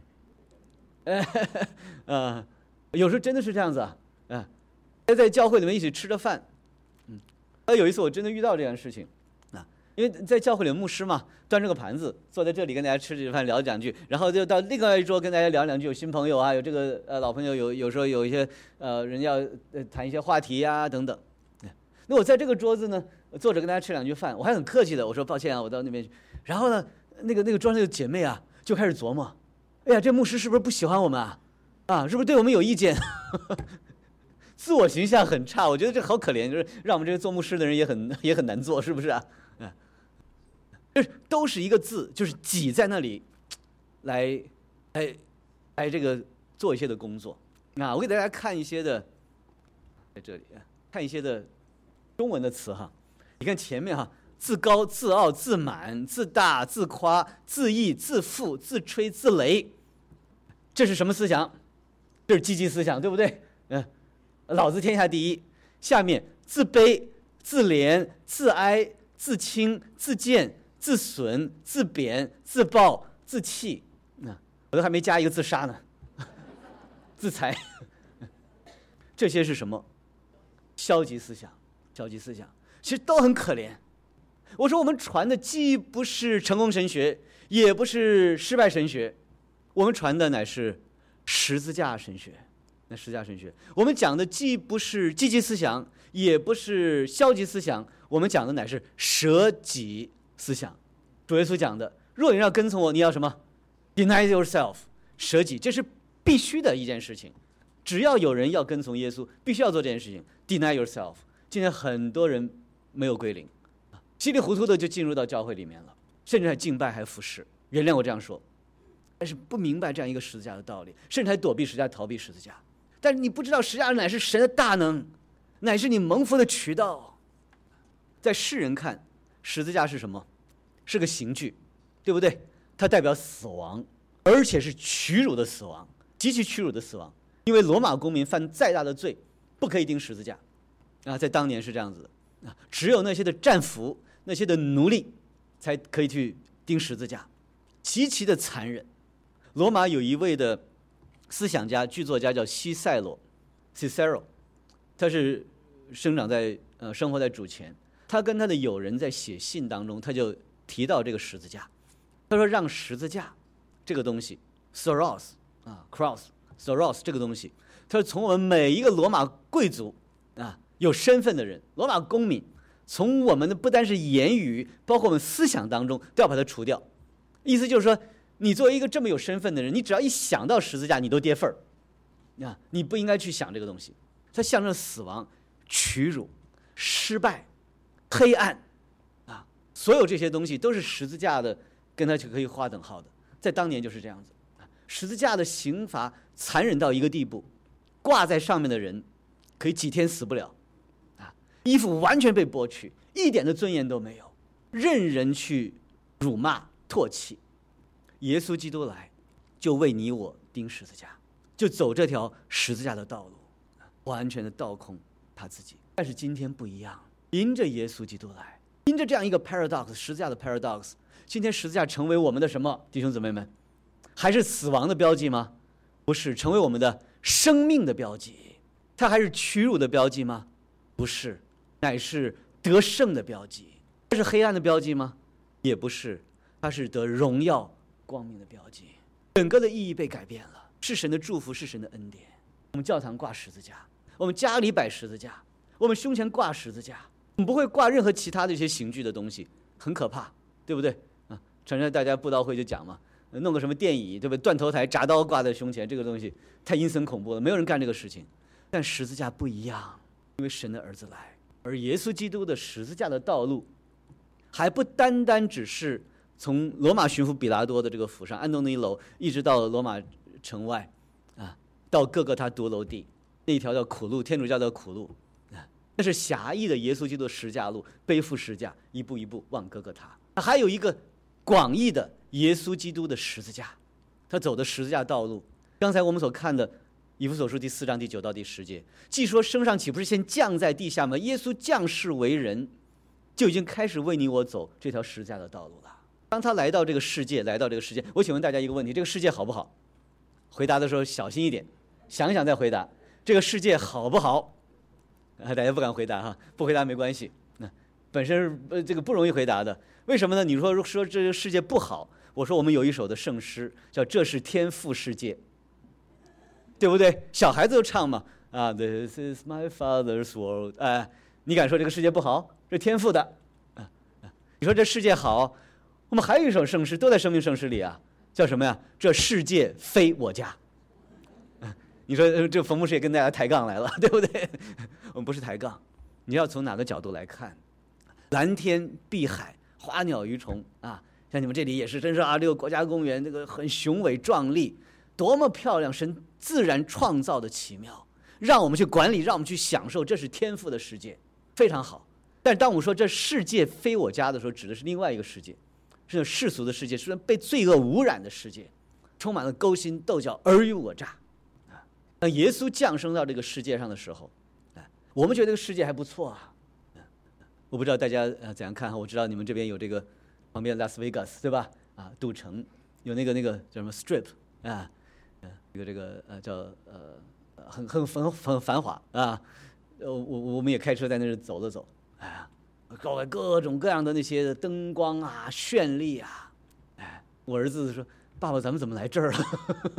有时候真的是这样子在教会里面一起吃着饭。有一次我真的遇到这样的事情因为在教会里的牧师嘛，端着个盘子坐在这里跟大家吃饭聊两句，然后就到另外一桌跟大家聊两句，有新朋友啊，有这个老朋友，有时候有一些人要谈一些话题啊等等。那我在这个桌子呢坐着跟大家吃两句饭，我还很客气的我说抱歉啊，我到那边去。然后呢那个桌上的姐妹啊就开始琢磨，哎呀，这牧师是不是不喜欢我们啊，是不是对我们有意见？自我形象很差，我觉得这好可怜，就是让我们这个做牧师的人也很难做，是不是啊？这都是一个字，就是挤在那里，来这个做一些的工作。我给大家看一些的，在这里看一些的中文的词哈。你看前面哈，自高、自傲、自满、自大、自夸、自义、自负、自吹、自擂，这是什么思想？这是积极思想，对不对？老子天下第一。下面自卑、自怜、自哀、自轻、自贱、自损、自贬、自暴、自弃，我都还没加一个自杀呢。自裁，这些是什么？消极思想，消极思想，其实都很可怜。我说我们传的既不是成功神学，也不是失败神学，我们传的乃是十字架神学。十字架神学，我们讲的既不是积极思想，也不是消极思想，我们讲的乃是舍己思想。主耶稣讲的，若有人要跟从我，你要什么 ？Deny yourself， 舍己，这是必须的一件事情。只要有人要跟从耶稣，必须要做这件事情。Deny yourself。今天很多人没有归零，稀里糊涂的就进入到教会里面了，甚至还敬拜还服侍。原谅我这样说，但是不明白这样一个十字架的道理，甚至还躲避十字架，逃避十字架。但是你不知道十字架乃是神的大能，乃是你蒙福的渠道。在世人看，十字架是什么？是个刑具，对不对？它代表死亡，而且是屈辱的死亡，极其屈辱的死亡。因为罗马公民犯再大的罪，不可以钉十字架在当年是这样子的只有那些的战俘、那些的奴隶才可以去钉十字架，极其的残忍。罗马有一位的思想家、剧作家叫西塞罗 （Cicero）， 他是生活在主前。他跟他的友人在写信当中，他就提到这个十字架。他说：“让十字架这个东西 ，soros cross，soros 这个东西，他说从我们每一个罗马贵族有身份的人，罗马公民，从我们的不单是言语，包括我们思想当中，都要把它除掉。意思就是说。”你作为一个这么有身份的人，你只要一想到十字架，你都跌份儿，你不应该去想这个东西。它象征死亡、屈辱、失败、黑暗，所有这些东西都是十字架的，跟它就可以划等号的。在当年就是这样子，十字架的刑罚残忍到一个地步，挂在上面的人可以几天死不了，衣服完全被剥去，一点的尊严都没有，任人去辱骂、唾弃。耶稣基督来，就为你我钉十字架，就走这条十字架的道路，完全的倒空他自己。但是今天不一样，因着耶稣基督来，因着这样一个 paradox， 十字架的 paradox， 今天十字架成为我们的什么？弟兄姊妹们，还是死亡的标记吗？不是，成为我们的生命的标记。它还是屈辱的标记吗？不是，乃是得胜的标记。它是黑暗的标记吗？也不是，它是得荣耀光明的标记。整个的意义被改变了，是神的祝福，是神的恩典。我们教堂挂十字架，我们家里摆十字架，我们胸前挂十字架，我们不会挂任何其他的一些刑具的东西，很可怕，对不对？常常大家布道会就讲嘛，弄个什么电椅，对不对？断头台铡刀挂在胸前，这个东西太阴森恐怖了，没有人干这个事情。但十字架不一样，因为神的儿子来，而耶稣基督的十字架的道路，还不单单只是从罗马巡抚比拉多的这个府上安东尼楼，一直到罗马城外，到各个他独楼地，那一条叫苦路，天主教叫苦路，那是狭义的耶稣基督十字架路，背负十字架，一步一步往各个他。还有一个广义的耶稣基督的十字架，他走的十字架道路。刚才我们所看的以弗所书第4章第9到第10节，既说升上岂不是先降在地下吗？耶稣降世为人，就已经开始为你我走这条十字架的道路了。当他来到这个世界，我请问大家一个问题：这个世界好不好？回答的时候小心一点，想一想再回答。这个世界好不好？大家不敢回答哈，不回答没关系。 本身这个不容易回答的。为什么呢？你说这个世界不好，我说我们有一首的圣诗叫这是天父世界，对不对？小孩子都唱嘛，啊 ，This is my father's world， 哎，你敢说这个世界不好？这天父的，你说这世界好，我们还有一首圣诗，都在生命圣诗里啊，叫什么呀？这世界非我家。你说这冯牧师也跟大家抬杠来了，对不对？我们不是抬杠，你要从哪个角度来看？蓝天碧海，花鸟鱼虫啊，像你们这里也是，真是啊，这个国家公园这个很雄伟壮丽，多么漂亮！神自然创造的奇妙，让我们去管理，让我们去享受，这是天赋的世界，非常好。但当我们说这世界非我家的时候，指的是另外一个世界，是世俗的世界，是被罪恶污染的世界，充满了勾心斗角、尔虞我诈。当耶稣降生到这个世界上的时候，我们觉得这个世界还不错啊。我不知道大家怎样看哈？我知道你们这边有这个旁边拉斯维加斯，对吧？啊，赌城有那个叫什么 Strip 啊，这个叫很繁华啊。我们也开车在那儿走了走，哎，各种各样的那些灯光啊、绚丽啊，哎，我儿子说：“爸爸，咱们怎么来这儿了？”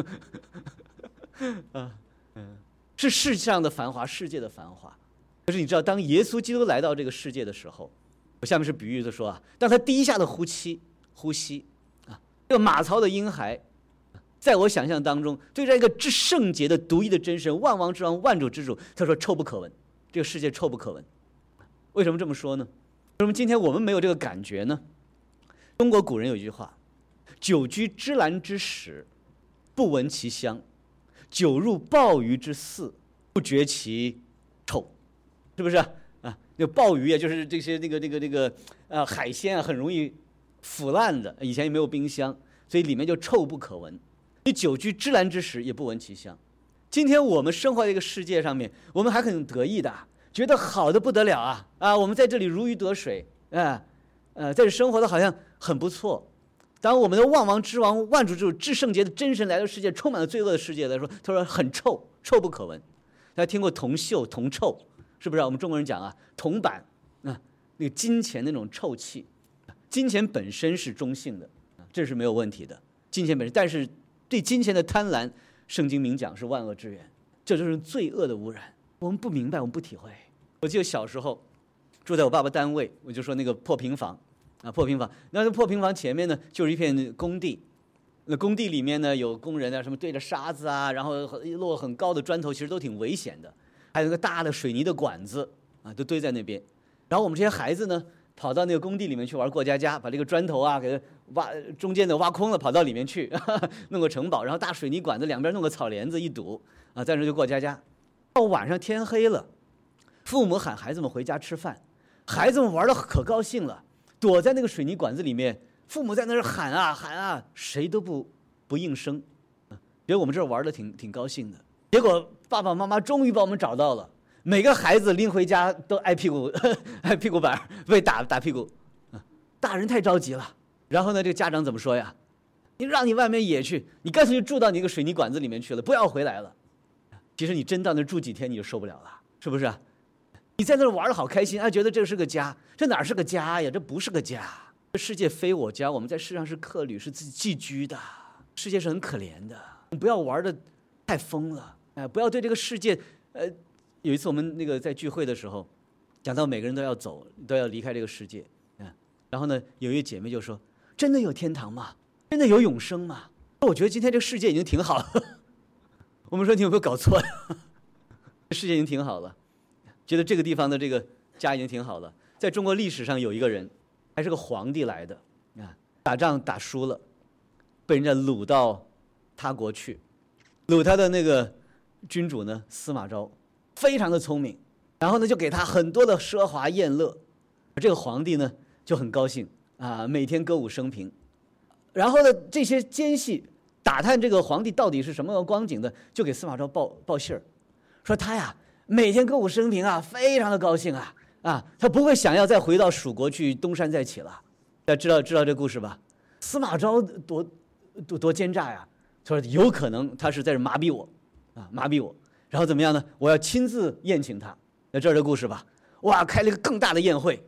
是世上的繁华，世界的繁华。可是你知道，当耶稣基督来到这个世界的时候，我下面是比喻的说啊，当他第一下的呼吸啊，这个马槽的婴孩，在我想象当中，对这个至圣洁的独一的真神，万王之王，万主之主，他说臭不可闻，这个世界臭不可闻。为什么这么说呢？为什么今天我们没有这个感觉呢？中国古人有一句话：久居芝兰之室，不闻其香；久入鲍鱼之肆，不觉其臭。是不是啊？那鲍鱼啊，就是这些那个海鲜啊，很容易腐烂的。以前也没有冰箱，所以里面就臭不可闻。你久居芝兰之室，也不闻其香。今天我们生活在这个世界上面，我们还很得意的，觉得好的不得了啊！我们在这里如鱼得水，在这生活的好像很不错。当我们的万王之王、万主之主、至圣洁的真神来到世界，充满了罪恶的世界来说，他说很臭，臭不可闻。大家听过铜臭、铜臭？是不是我们中国人讲啊，铜板那个金钱那种臭气，金钱本身是中性的，这是没有问题的。金钱本身，但是对金钱的贪婪，圣经明讲是万恶之源，这就是罪恶的污染。我们不明白，我们不体会。我记得小时候住在我爸爸单位，我就说那个破平房啊，破平房。那破平房前面呢，就是一片工地。那工地里面呢，有工人啊，什么堆着沙子啊，然后落很高的砖头，其实都挺危险的。还有个大的水泥的管子啊，都堆在那边。然后我们这些孩子呢，跑到那个工地里面去玩过家家，把这个砖头啊给它挖，中间的挖空了，跑到里面去，弄个城堡，然后大水泥管子两边弄个草帘子一堵啊，在那就过家家。到晚上天黑了，父母喊孩子们回家吃饭，孩子们玩的可高兴了，躲在那个水泥管子里面，父母在那儿喊啊喊啊，谁都不应声，觉得我们这儿玩的挺高兴的。结果爸爸妈妈终于把我们找到了，每个孩子拎回家都挨屁股板，被打屁股，大人太着急了。然后呢，这个家长怎么说呀？你让你外面野去，你干脆就住到你那个水泥管子里面去了，不要回来了。其实你真到那住几天你就受不了了，是不是啊？你在那玩的好开心，觉得这是个家，这哪是个家呀？这不是个家，这世界非我家，我们在世上是客旅，是自己寄居的，世界是很可怜的，你不要玩的太疯了。不要对这个世界，有一次我们那个在聚会的时候，讲到每个人都要走，都要离开这个世界，然后呢，有一位姐妹就说：“真的有天堂吗？真的有永生吗？”我觉得今天这个世界已经挺好了。我们说你有没有搞错呀？世界已经挺好了，觉得这个地方的这个家已经挺好了。在中国历史上有一个人，还是个皇帝来的，打仗打输了，被人家掳到他国去，掳他的那个君主呢，司马昭非常的聪明，然后呢就给他很多的奢华宴乐，这个皇帝呢就很高兴啊，每天歌舞升平。然后呢，这些奸细打探这个皇帝到底是什么光景的，就给司马昭报信儿，说他呀每天歌舞升平啊，非常的高兴啊，他不会想要再回到蜀国去东山再起了。大家知道这故事吧？司马昭多奸诈呀！他说有可能他是在这麻痹我。麻痹我，然后怎么样呢？我要亲自宴请他。那这是故事吧？哇，开了一个更大的宴会，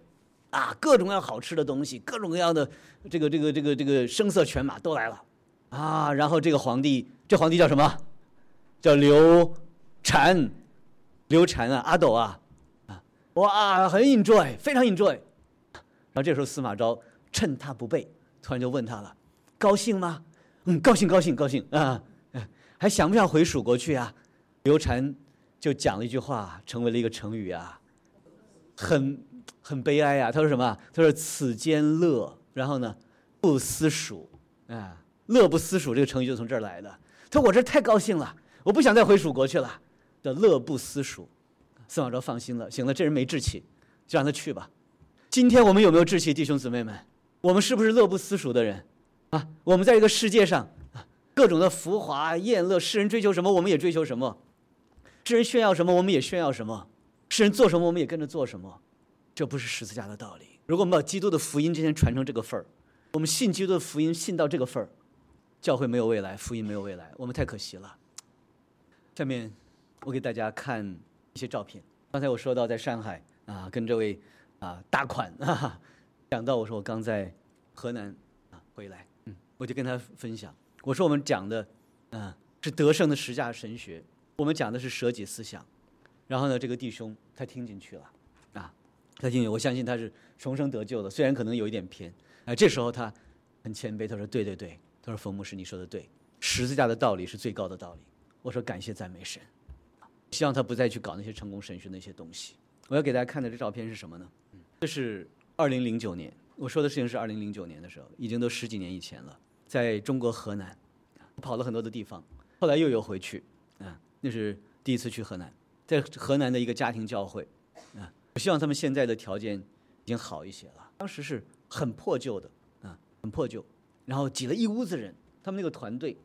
啊，各种各样好吃的东西，各种各样的这个声色犬马都来了啊。然后这皇帝叫什么？叫刘禅啊，阿斗啊，哇，很 enjoy， 非常 enjoy。然后这时候司马昭趁他不备，突然就问他了：高兴吗？高兴啊，还想不想回蜀国去啊？刘禅就讲了一句话，成为了一个成语啊，很悲哀啊。他说什么？他说此间乐，然后呢，不思蜀啊，乐不思蜀这个成语就从这儿来的。他说我这太高兴了，我不想再回蜀国去了，叫乐不思蜀。司马昭放心了，行了，这人没志气，就让他去吧。今天我们有没有志气，弟兄姊妹们？我们是不是乐不思蜀的人啊？我们在这个世界上，各种的浮华宴乐，世人追求什么，我们也追求什么；世人炫耀什么，我们也炫耀什么；世人做什么，我们也跟着做什么。这不是十字架的道理。如果我们把基督的福音今天传成这个份儿，我们信基督的福音信到这个份儿，教会没有未来，福音没有未来，我们太可惜了。下面我给大家看一些照片。刚才我说到在上海啊，跟这位大款讲到，我说我刚在河南回来，我就跟他分享，我说我们讲的是得胜的十架神学，我们讲的是舍己思想。然后呢，这个弟兄他听进去了他听进去，我相信他是重生得救的，虽然可能有一点偏。这时候他很谦卑，他说对，他说冯牧师你说的对，十字架的道理是最高的道理。我说感谢赞美神，希望他不再去搞那些成功神学那些东西。我要给大家看的这照片是什么呢？这是2009年，我说的事情是2009年的时候，已经都10几年以前了，在中国河南，跑了很多的地方，后来又有回去那是第一次去河南，在河南的一个家庭教会我希望他们现在的条件已经好一些了。当时是很破旧的很破旧，然后挤了一屋子人，他们那个团队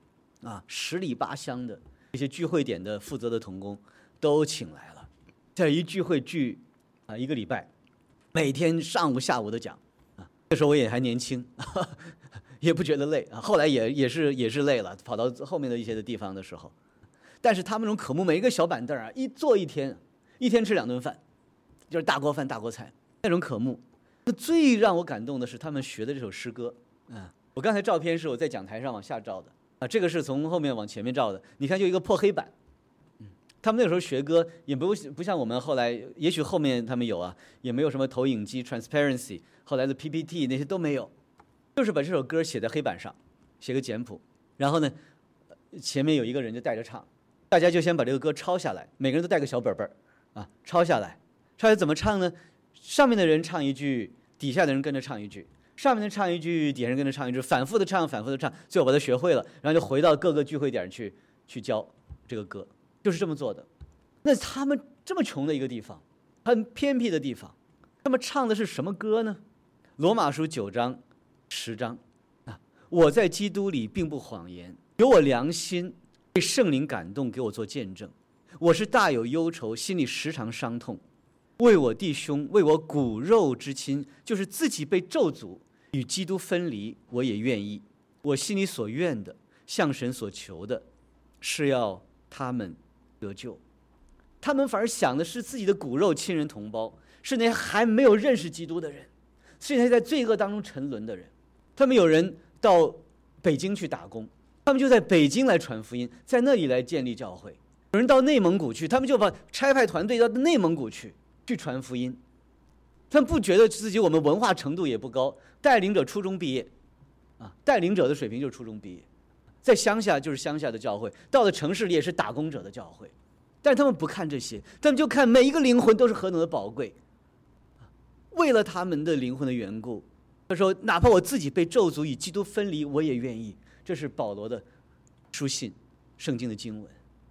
10里8乡的这些聚会点的负责的同工都请来了，在一聚会聚1个礼拜，每天上午下午的讲那时候我也还年轻也不觉得累后来也是累了，跑到后面的一些的地方的时候，但是他们那种渴慕，每一个小板凳一坐一天吃2顿饭，就是大锅饭大锅菜那种渴慕。那最让我感动的是他们学的这首诗歌我刚才照片是我在讲台上往下照的这个是从后面往前面照的，你看就一个破黑板他们那个时候学歌也不像我们后来，也许后面他们有也没有什么投影机 transparency， 后来的 PPT 那些都没有，就是把这首歌写在黑板上，写个简谱，然后呢前面有一个人就带着唱，大家就先把这个歌抄下来，每个人都带个小本本抄下来怎么唱呢？上面的人唱一句，底下的人跟着唱一句，上面的人唱一句，底下人跟着唱一句，反复的唱，最后把它学会了，然后就回到各个聚会点去教这个歌，就是这么做的。那他们这么穷的一个地方，很偏僻的地方，他们唱的是什么歌呢？罗马书9章10章我在基督里并不谎言，有我良心被圣灵感动，给我做见证。我是大有忧愁，心里时常伤痛，为我弟兄，为我骨肉之亲，就是自己被咒诅与基督分离，我也愿意。我心里所愿的，向神所求的，是要他们得救。他们反而想的是自己的骨肉亲人同胞，是那些还没有认识基督的人，是那些在罪恶当中沉沦的人。他们有人到北京去打工，他们就在北京来传福音，在那里来建立教会。有人到内蒙古去，他们就把差派团队到内蒙古去传福音。他们不觉得自己我们文化程度也不高，带领者初中毕业带领者的水平就是初中毕业，在乡下就是乡下的教会，到了城市里也是打工者的教会。但是他们不看这些，他们就看每一个灵魂都是何等的宝贵。为了他们的灵魂的缘故，他说哪怕我自己被咒诅与基督分离，我也愿意。这是保罗的书信，圣经的经文，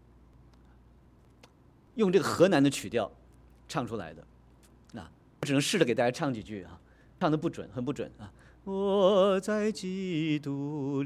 用这个河南的曲调唱出来的我只能试着给大家唱几句唱得不准，很不准我在基督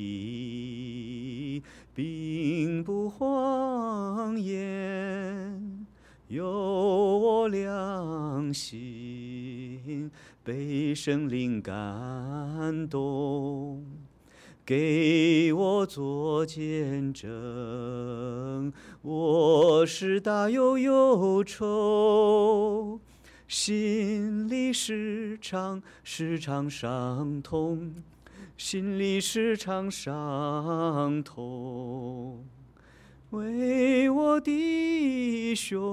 里并不谎言，有我良心被圣灵感动，给我做见证。我是大有忧愁，心里里时常伤痛，心里时常伤痛。为我弟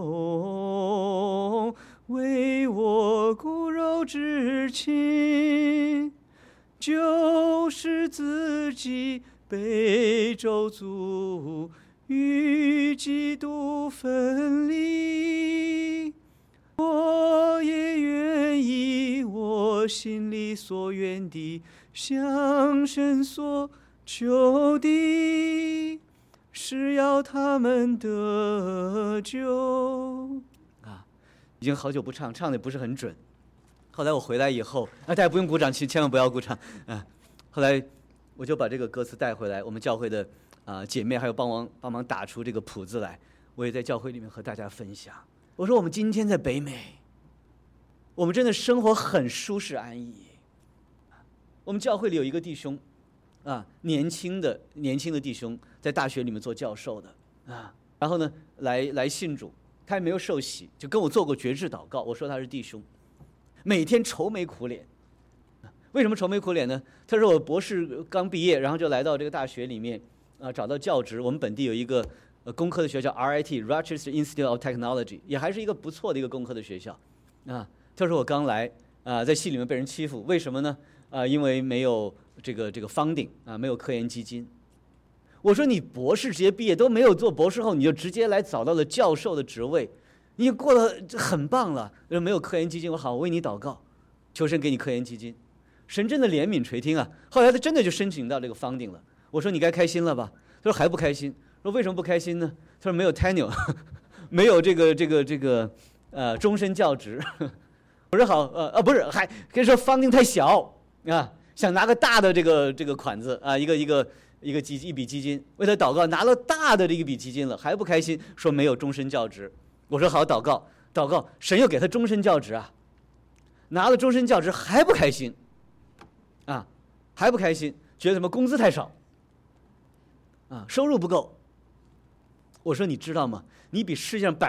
兄，为我骨肉至亲，就是自己被咒诅，与基督分离。我也愿意我心里所愿的，向神所求的，是要他们得救。已经好久不唱，唱的不是很准。后来我回来以后，大家不用鼓掌，千万不要鼓掌。后来我就把这个歌词带回来，我们教会的姐妹还有帮忙打出这个谱子来，我也在教会里面和大家分享。我说我们今天在北美，我们真的生活很舒适安逸。我们教会里有一个弟兄，年轻的弟兄，在大学里面做教授的，然后呢来信主，他也没有受洗，就跟我做过决志祷告。我说他是弟兄，每天愁眉苦脸。为什么愁眉苦脸呢？他说我博士刚毕业，然后就来到这个大学里面，找到教职。我们本地有一个工科的学校 RIT Rochester Institute of Technology， 也还是一个不错的一个工科的学校。他说我刚来，在系里面被人欺负，为什么呢？因为没有这个funding，没有科研基金。我说你博士直接毕业都没有做博士后，你就直接来找到了教授的职位，你过得很棒了。没有科研基金，我好，我为你祷告，求神给你科研基金。神真的怜悯垂听啊！后来他真的就申请到这个 funding 了。我说你该开心了吧？他说还不开心。说为什么不开心呢？他说没有 tenure， 没有这个终身教职。我说好，不是，还跟你说 funding 太小想拿个大的这个款子一笔基金，为他祷告，拿了大的这一笔基金了，还不开心，说没有终身教职。我说好，祷告，神又给他终身教职拿了终身教职还不开心。还不开心，觉得什么工资太少，收入不够。我说你知道吗？你比世界上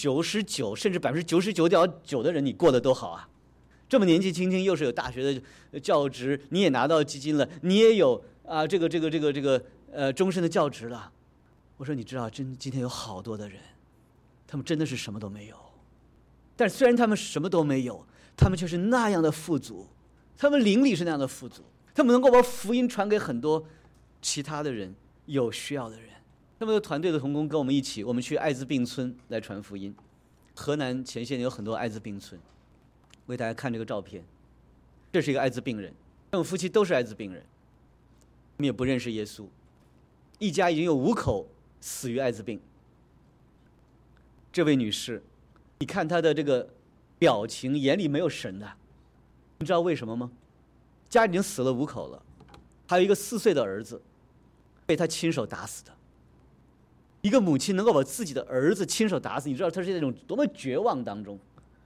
99%甚至99.9%的人你过得都好啊！这么年纪轻轻，又是有大学的教职，你也拿到基金了，你也有这个终身的教职了。我说你知道，今天有好多的人，他们真的是什么都没有，但虽然他们什么都没有，他们却是那样的富足，他们灵里是那样的富足。他们能够把福音传给很多其他的人，有需要的人。他们的团队的同工跟我们一起，我们去艾滋病村来传福音。河南前线有很多艾滋病村，我给大家看这个照片，这是一个艾滋病人，他们夫妻都是艾滋病人，他们也不认识耶稣，一家已经有5口死于艾滋病。这位女士，你看她的这个表情，眼里没有神的，你知道为什么吗？家已经死了5口了，还有一个4岁的儿子，被他亲手打死的。一个母亲能够把自己的儿子亲手打死，你知道他是那种多么绝望当中。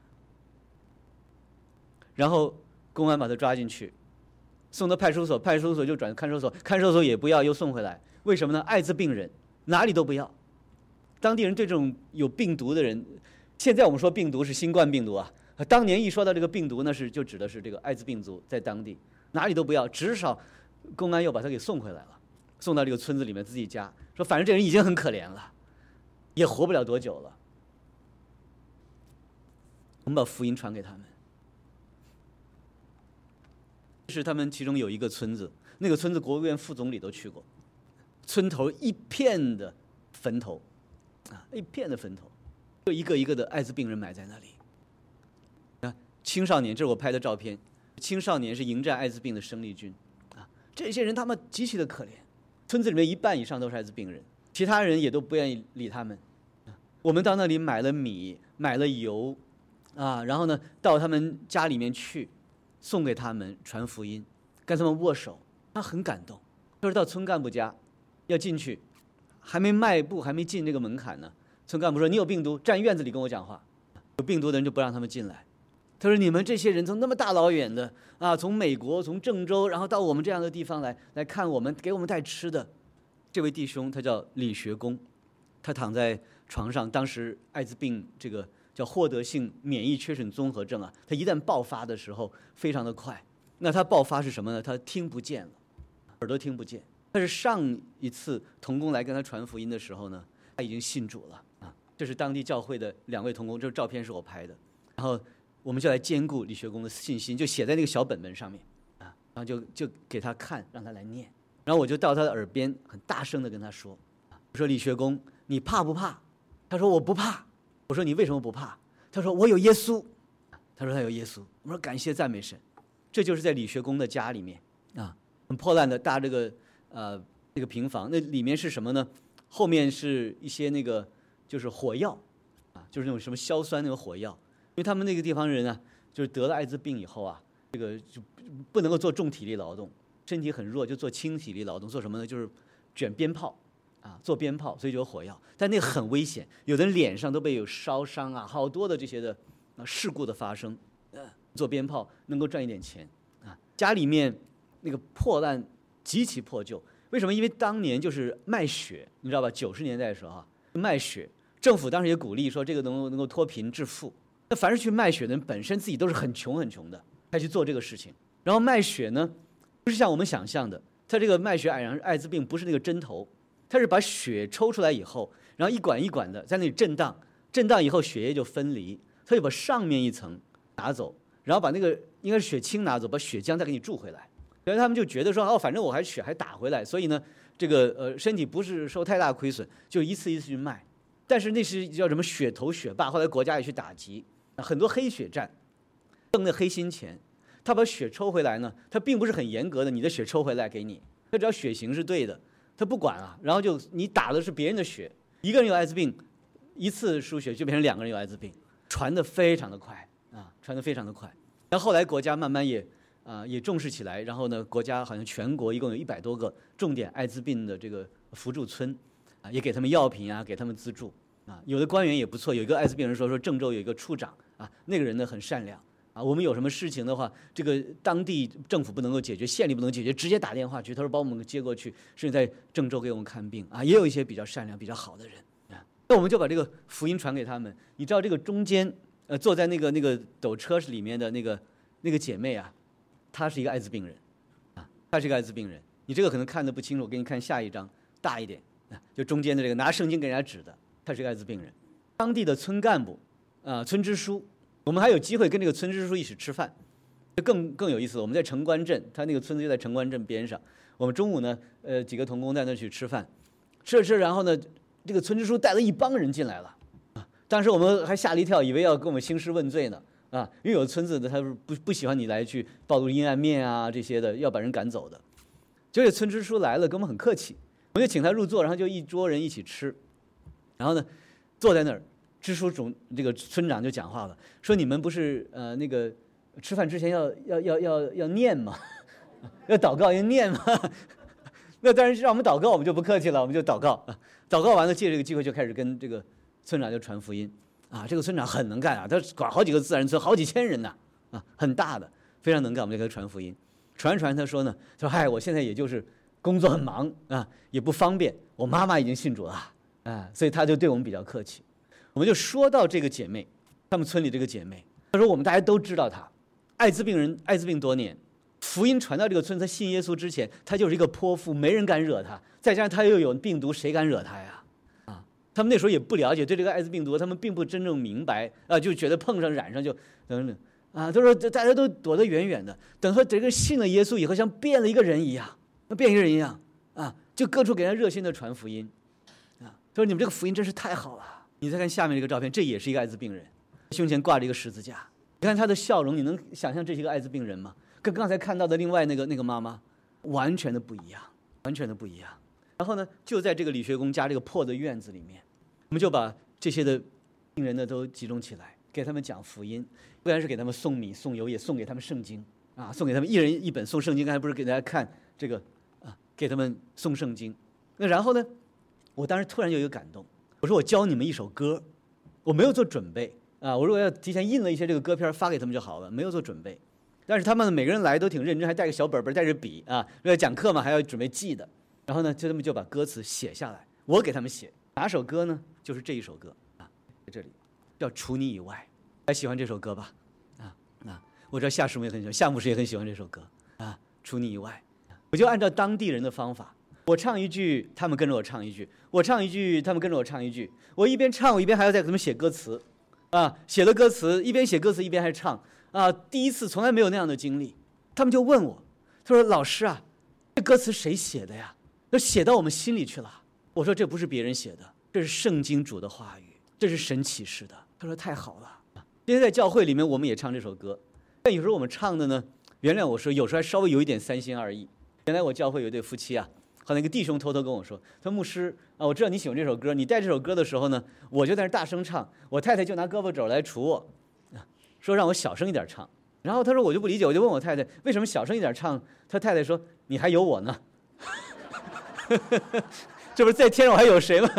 然后公安把他抓进去，送到派出所，派出所就转看守所，看守所也不要，又送回来。为什么呢？艾滋病人哪里都不要。当地人对这种有病毒的人，现在我们说病毒是新冠病毒当年一说到这个病毒呢，就指的是这个艾滋病毒，在当地哪里都不要，至少公安又把他给送回来了，送到这个村子里面自己家，说反正这人已经很可怜了，也活不了多久了，我们把福音传给他们。是他们其中有一个村子，那个村子国务院副总理都去过，村头一片的坟头一片的坟头，就一个一个的艾滋病人埋在那里。青少年，这是我拍的照片，青少年是迎战艾滋病的生力军这些人他们极其的可怜，村子里面1半以上都是艾滋病人，其他人也都不愿意理他们。我们到那里买了米，买了油然后呢到他们家里面去，送给他们传福音，跟他们握手，他很感动。就是到村干部家要进去，还没迈步，还没进这个门槛呢，村干部说你有病毒，站院子里跟我讲话，有病毒的人就不让他们进来。他说你们这些人从那么大老远的从美国，从郑州，然后到我们这样的地方来看我们，给我们带吃的。这位弟兄他叫李学功，他躺在床上，当时艾滋病这个叫获得性免疫缺损综合症啊，它一旦爆发的时候非常的快。那它爆发是什么呢？它听不见了，耳朵听不见。但是上一次同工来跟他传福音的时候呢，他已经信主了啊。这是当地教会的2位同工，这照片是我拍的。然后我们就来兼顾李学公的信心，就写在那个小本本上面啊，然后就给他看，让他来念。然后我就到他的耳边很大声的跟他说，我说李学公，你怕不怕？他说我不怕。我说你为什么不怕？他说我有耶稣。他说他有耶稣。我说感谢赞美神。这就是在李学公的家里面啊，很破烂的搭这个平房，那里面是什么呢？后面是一些那个就是火药啊，就是那种什么硝酸那个火药，因为他们那个地方人啊，就是得了艾滋病以后啊，这个就不能够做重体力劳动，身体很弱，就做轻体力劳动，做什么呢？就是卷鞭炮啊，做鞭炮，所以就有火药，但那个很危险，有的人脸上都被有烧伤啊，好多的这些的事故的发生。做鞭炮能够赚一点钱啊，家里面那个破烂极其破旧。为什么？因为当年就是卖血，你知道吧？90年代的时候啊，卖血，政府当时也鼓励说这个能够脱贫致富。那凡是去卖血的人本身自己都是很穷很穷的，才去做这个事情。然后卖血呢，不是像我们想象的，他这个卖血艾滋病不是那个针头，他是把血抽出来以后，然后一管一管的在那里震荡，震荡以后血液就分离，他就把上面一层拿走。然后把那个应该是血清拿走，把血浆再给你注回来。所以他们就觉得说，反正我还血还打回来，所以呢，这个身体不是受太大亏损，就一次一次去卖。但是那是叫什么血头血霸，后来国家也去打击，很多黑血战，挣那黑心钱。他把血抽回来呢，他并不是很严格的，你的血抽回来给你，他只要血型是对的，他不管啊。然后就你打的是别人的血，一个人有艾滋病，一次输血就变成2个人有艾滋病，传得非常的快。传得非常的快，然后后来国家慢慢也重视起来，然后呢，国家好像全国一共有100多个重点艾滋病的这个扶助村，也给他们药品啊，给他们资助啊。有的官员也不错，有一个艾滋病人说郑州有一个处长啊，那个人呢很善良啊，我们有什么事情的话，这个当地政府不能够解决，县里不能解决，直接打电话去，他说把我们接过去，甚至在郑州给我们看病啊。也有一些比较善良、比较好的人啊，那我们就把这个福音传给他们。你知道这个中间。坐在那个斗车里面的那个姐妹啊，她是一个艾滋病人，啊，她是一个艾滋病人。你这个可能看得不清楚，我给你看下一张，大一点，就中间的这个拿圣经给人家指的，她是个艾滋病人。当地的村干部，村支书，我们还有机会跟这个村支书一起吃饭，这更有意思。我们在城关镇，他那个村子就在城关镇边上。我们中午呢，几个同工在那去吃饭，吃着吃，然后呢，这个村支书带了一帮人进来了。当时我们还吓了一跳，以为要跟我们兴师问罪呢，啊，因为有的村子的他不喜欢你来去暴露阴暗面啊这些的，要把人赶走的。结果村支书来了，跟我们很客气，我们就请他入座，然后就一桌人一起吃。然后呢，坐在那儿，支书这个村长就讲话了，说你们不是那个吃饭之前要念吗？要祷告要念吗？那当然让我们祷告，我们就不客气了，我们就祷告。祷告完了，借这个机会就开始跟这个村长就传福音啊。这个村长很能干啊，他管好几个自然村，好几千人呢，很大的，非常能干。我们就给他传福音，传，他说呢，他说嗨，我现在也就是工作很忙啊，也不方便。我妈妈已经信主了啊，所以他就对我们比较客气。我们就说到这个姐妹，他们村里这个姐妹，他说我们大家都知道她，艾滋病多年。福音传到这个村，他信耶稣之前，他就是一个泼妇，没人敢惹他。再加上他又有病毒，谁敢惹他呀？啊，他们那时候也不了解对这个艾滋病毒，他们并不真正明白啊，就觉得碰上染上就等等啊。他说大家都躲得远远的。等说这个信了耶稣以后，像变了一个人一样，变一个人一样啊，就各处给人热心的传福音啊。他说你们这个福音真是太好了。你再看下面这个照片，这也是一个艾滋病人，胸前挂着一个十字架。你看他的笑容，你能想象这是一个艾滋病人吗？跟刚才看到的另外那个妈妈完全的不一样，完全的不一样。然后呢，就在这个李学公家这个破的院子里面，我们就把这些的病人呢都集中起来，给他们讲福音，不然是给他们送米送油，也送给他们圣经啊，送给他们一人一本送圣经。刚才不是给大家看这个啊，给他们送圣经。那然后呢，我当时突然有一个感动，我说我教你们一首歌，我没有做准备啊，我如果要提前印了一些这个歌片发给他们就好了，没有做准备。但是他们每个人来都挺认真，还带个小本本，带着笔啊，为了讲课嘛，还要准备记的。然后呢，他们就把歌词写下来，我给他们写。哪首歌呢？就是这一首歌啊，在这里。 叫除你以外。还喜欢这首歌吧？我知道夏师母也很喜欢，夏牧师也很喜欢这首歌啊。除你以外，我就按照当地人的方法，我唱一句，他们跟着我唱一句；我唱一句，他们跟着我唱一句。我一边唱，我一边还要再给他们写歌词啊，写了歌词，一边写歌词一边还唱啊。第一次从来没有那样的经历，他们就问我，他说：“老师啊，这歌词谁写的呀？都写到我们心里去了。”我说：“这不是别人写的，这是圣经主的话语，这是神启示的。”他说：“太好了。”今天在教会里面，我们也唱这首歌，但有时候我们唱的呢，原谅我说，有时候还稍微有一点三心二意。原来我教会有一对夫妻啊，后来一个弟兄偷偷跟我说：“他说牧师啊，我知道你喜欢这首歌，你带这首歌的时候呢，我就在那大声唱，我太太就拿胳膊肘来杵我，说让我小声一点唱。然后他说我就不理解，我就问我太太为什么小声一点唱，他太太说你还有我呢，这不是在天上我还有谁吗？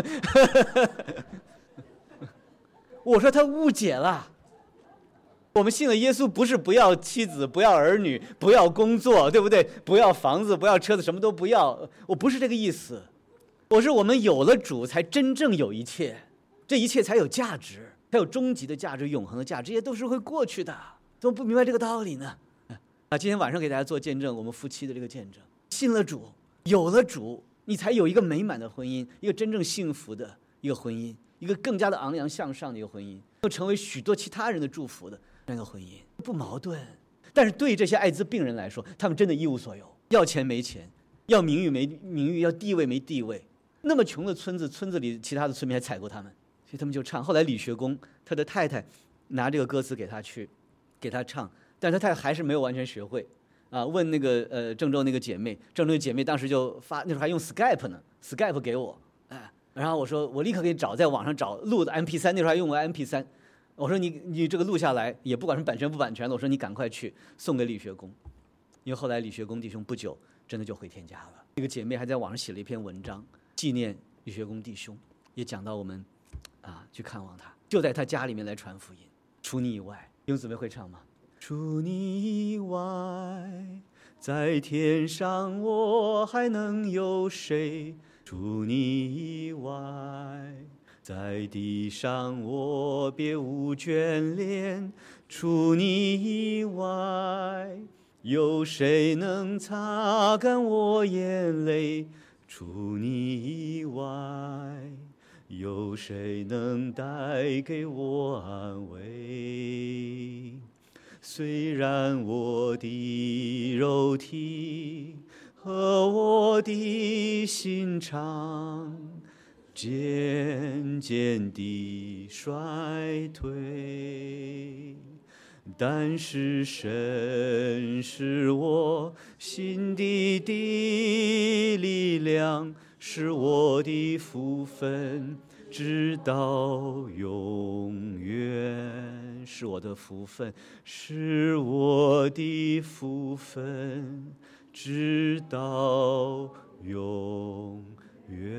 我说他误解了。我们信了耶稣，不是不要妻子，不要儿女，不要工作，对不对？不要房子，不要车子，什么都不要。我不是这个意思，我是我们有了主，才真正有一切，这一切才有价值，才有终极的价值、永恒的价值，这些都是会过去的。怎么不明白这个道理呢？今天晚上给大家做见证，我们夫妻的这个见证，信了主，有了主，你才有一个美满的婚姻，一个真正幸福的一个婚姻，一个更加的昂扬向上的一个婚姻，又成为许多其他人的祝福的那个婚姻，不矛盾。但是对这些艾滋病人来说，他们真的一无所有，要钱没钱，要名誉没名誉，要地位没地位。那么穷的村子里其他的村民还踩过他们，所以他们就唱。后来李学工他的太太拿这个歌词给他唱，但是他太太还是没有完全学会啊。问那个郑州那个姐妹，郑州的姐妹当时就发，那时候还用 Skype 呢 ，Skype 给我，然后我说我立刻给你找，在网上找录的 MP3，那时候还用过 MP3。我说你这个录下来，也不管是版权不版权的，我说你赶快去送给李学工，因为后来李学工弟兄不久真的就回天家了。这个姐妹还在网上写了一篇文章，纪念李学工弟兄，也讲到我们去看望他，就在他家里面来传福音。除你以外，弟兄姊妹会唱吗？除你以外，在天上我还能有谁？除你以外，在地上我别无眷恋。除你以外，有谁能擦干我眼泪？除你以外，有谁能带给我安慰？虽然我的肉体和我的心肠渐渐地衰退，但是神是我心底的力量，是我的福分，直到永远。是我的福分，是我的福分，直到永远。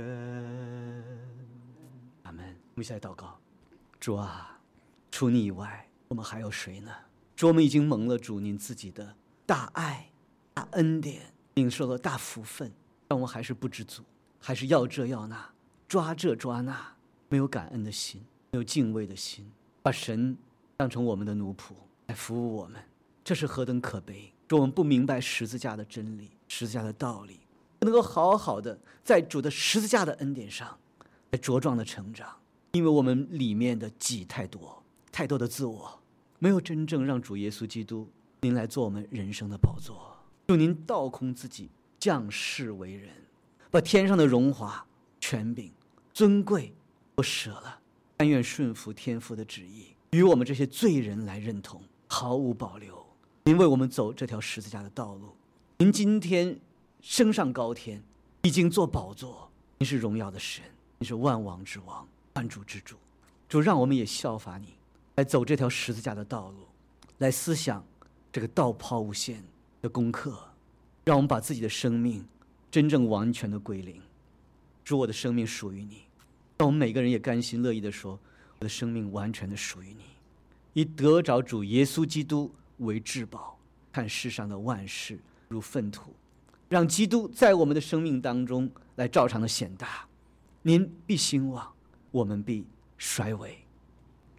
阿们。我们一起来祷告。主啊，除你以外，我们还有谁呢？主，我们已经蒙了主您自己的大爱、大恩典，领受了大福分，但我们还是不知足，还是要这要那，抓这抓那，没有感恩的心，没有敬畏的心，把神当成我们的奴仆来服务我们，这是何等可悲！主，我们不明白十字架的真理，十字架的道理，不能够好好的在主的十字架的恩典上来茁壮的成长，因为我们里面的己太多，太多的自我，没有真正让主耶稣基督您来做我们人生的宝座。祝您倒空自己，降世为人，把天上的荣华、权柄、尊贵都舍了，甘愿顺服天父的旨意，与我们这些罪人来认同，毫无保留。您为我们走这条十字架的道路，您今天升上高天，已经做宝座，您是荣耀的神，您是万王之王，万主之主。主，让我们也效法你，来走这条十字架的道路，来思想这个道抛无限的功课，让我们把自己的生命真正完全的归零。主，我的生命属于你，让我们每个人也甘心乐意地说，我的生命完全的属于你，以得着主耶稣基督为至宝，看世上的万事如粪土，让基督在我们的生命当中来照常的显大，您必兴旺，我们必衰微。主，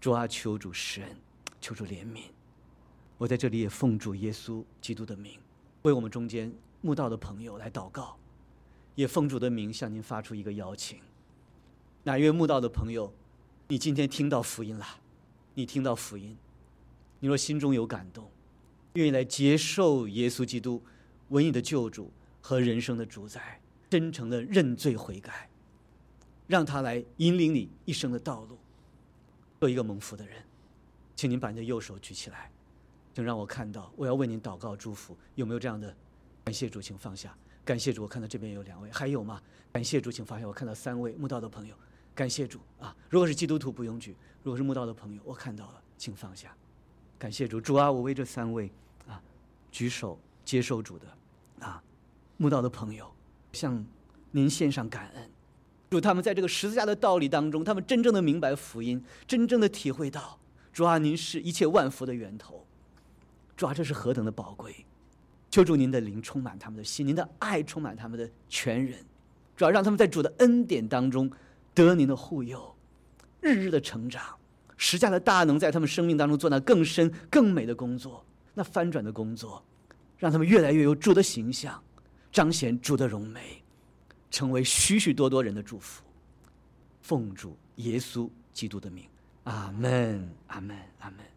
主啊，求主施恩，求主怜悯。我在这里也奉主耶稣基督的名，为我们中间慕道的朋友来祷告，也奉主的名向您发出一个邀请。哪一位慕道的朋友，你今天听到福音了？你听到福音，你若心中有感动，愿意来接受耶稣基督为你的救主和人生的主宰，真诚的认罪悔改，让他来引领你一生的道路，做一个蒙福的人。请您把你的右手举起来，请让我看到，我要为您祷告祝福。有没有这样的？感谢主，请放下。感谢主，我看到这边有2位，还有吗？感谢主，请放下。我看到3位慕道的朋友，感谢主啊！如果是基督徒不用举，如果是慕道的朋友，我看到了，请放下。感谢主，主啊，我为这3位举手接受主的慕道的朋友向您献上感恩。主，他们在这个十字架的道理当中，他们真正的明白福音，真正的体会到主啊，您是一切万福的源头。主啊，这是何等的宝贵！求主您的灵充满他们的心，您的爱充满他们的全人。主啊，让他们在主的恩典当中得您的护佑，日日的成长。十架的大能在他们生命当中做那更深更美的工作，那翻转的工作，让他们越来越有主的形象，彰显主的荣美，成为许许多多人的祝福。奉主耶稣基督的名，阿们，阿们，阿们。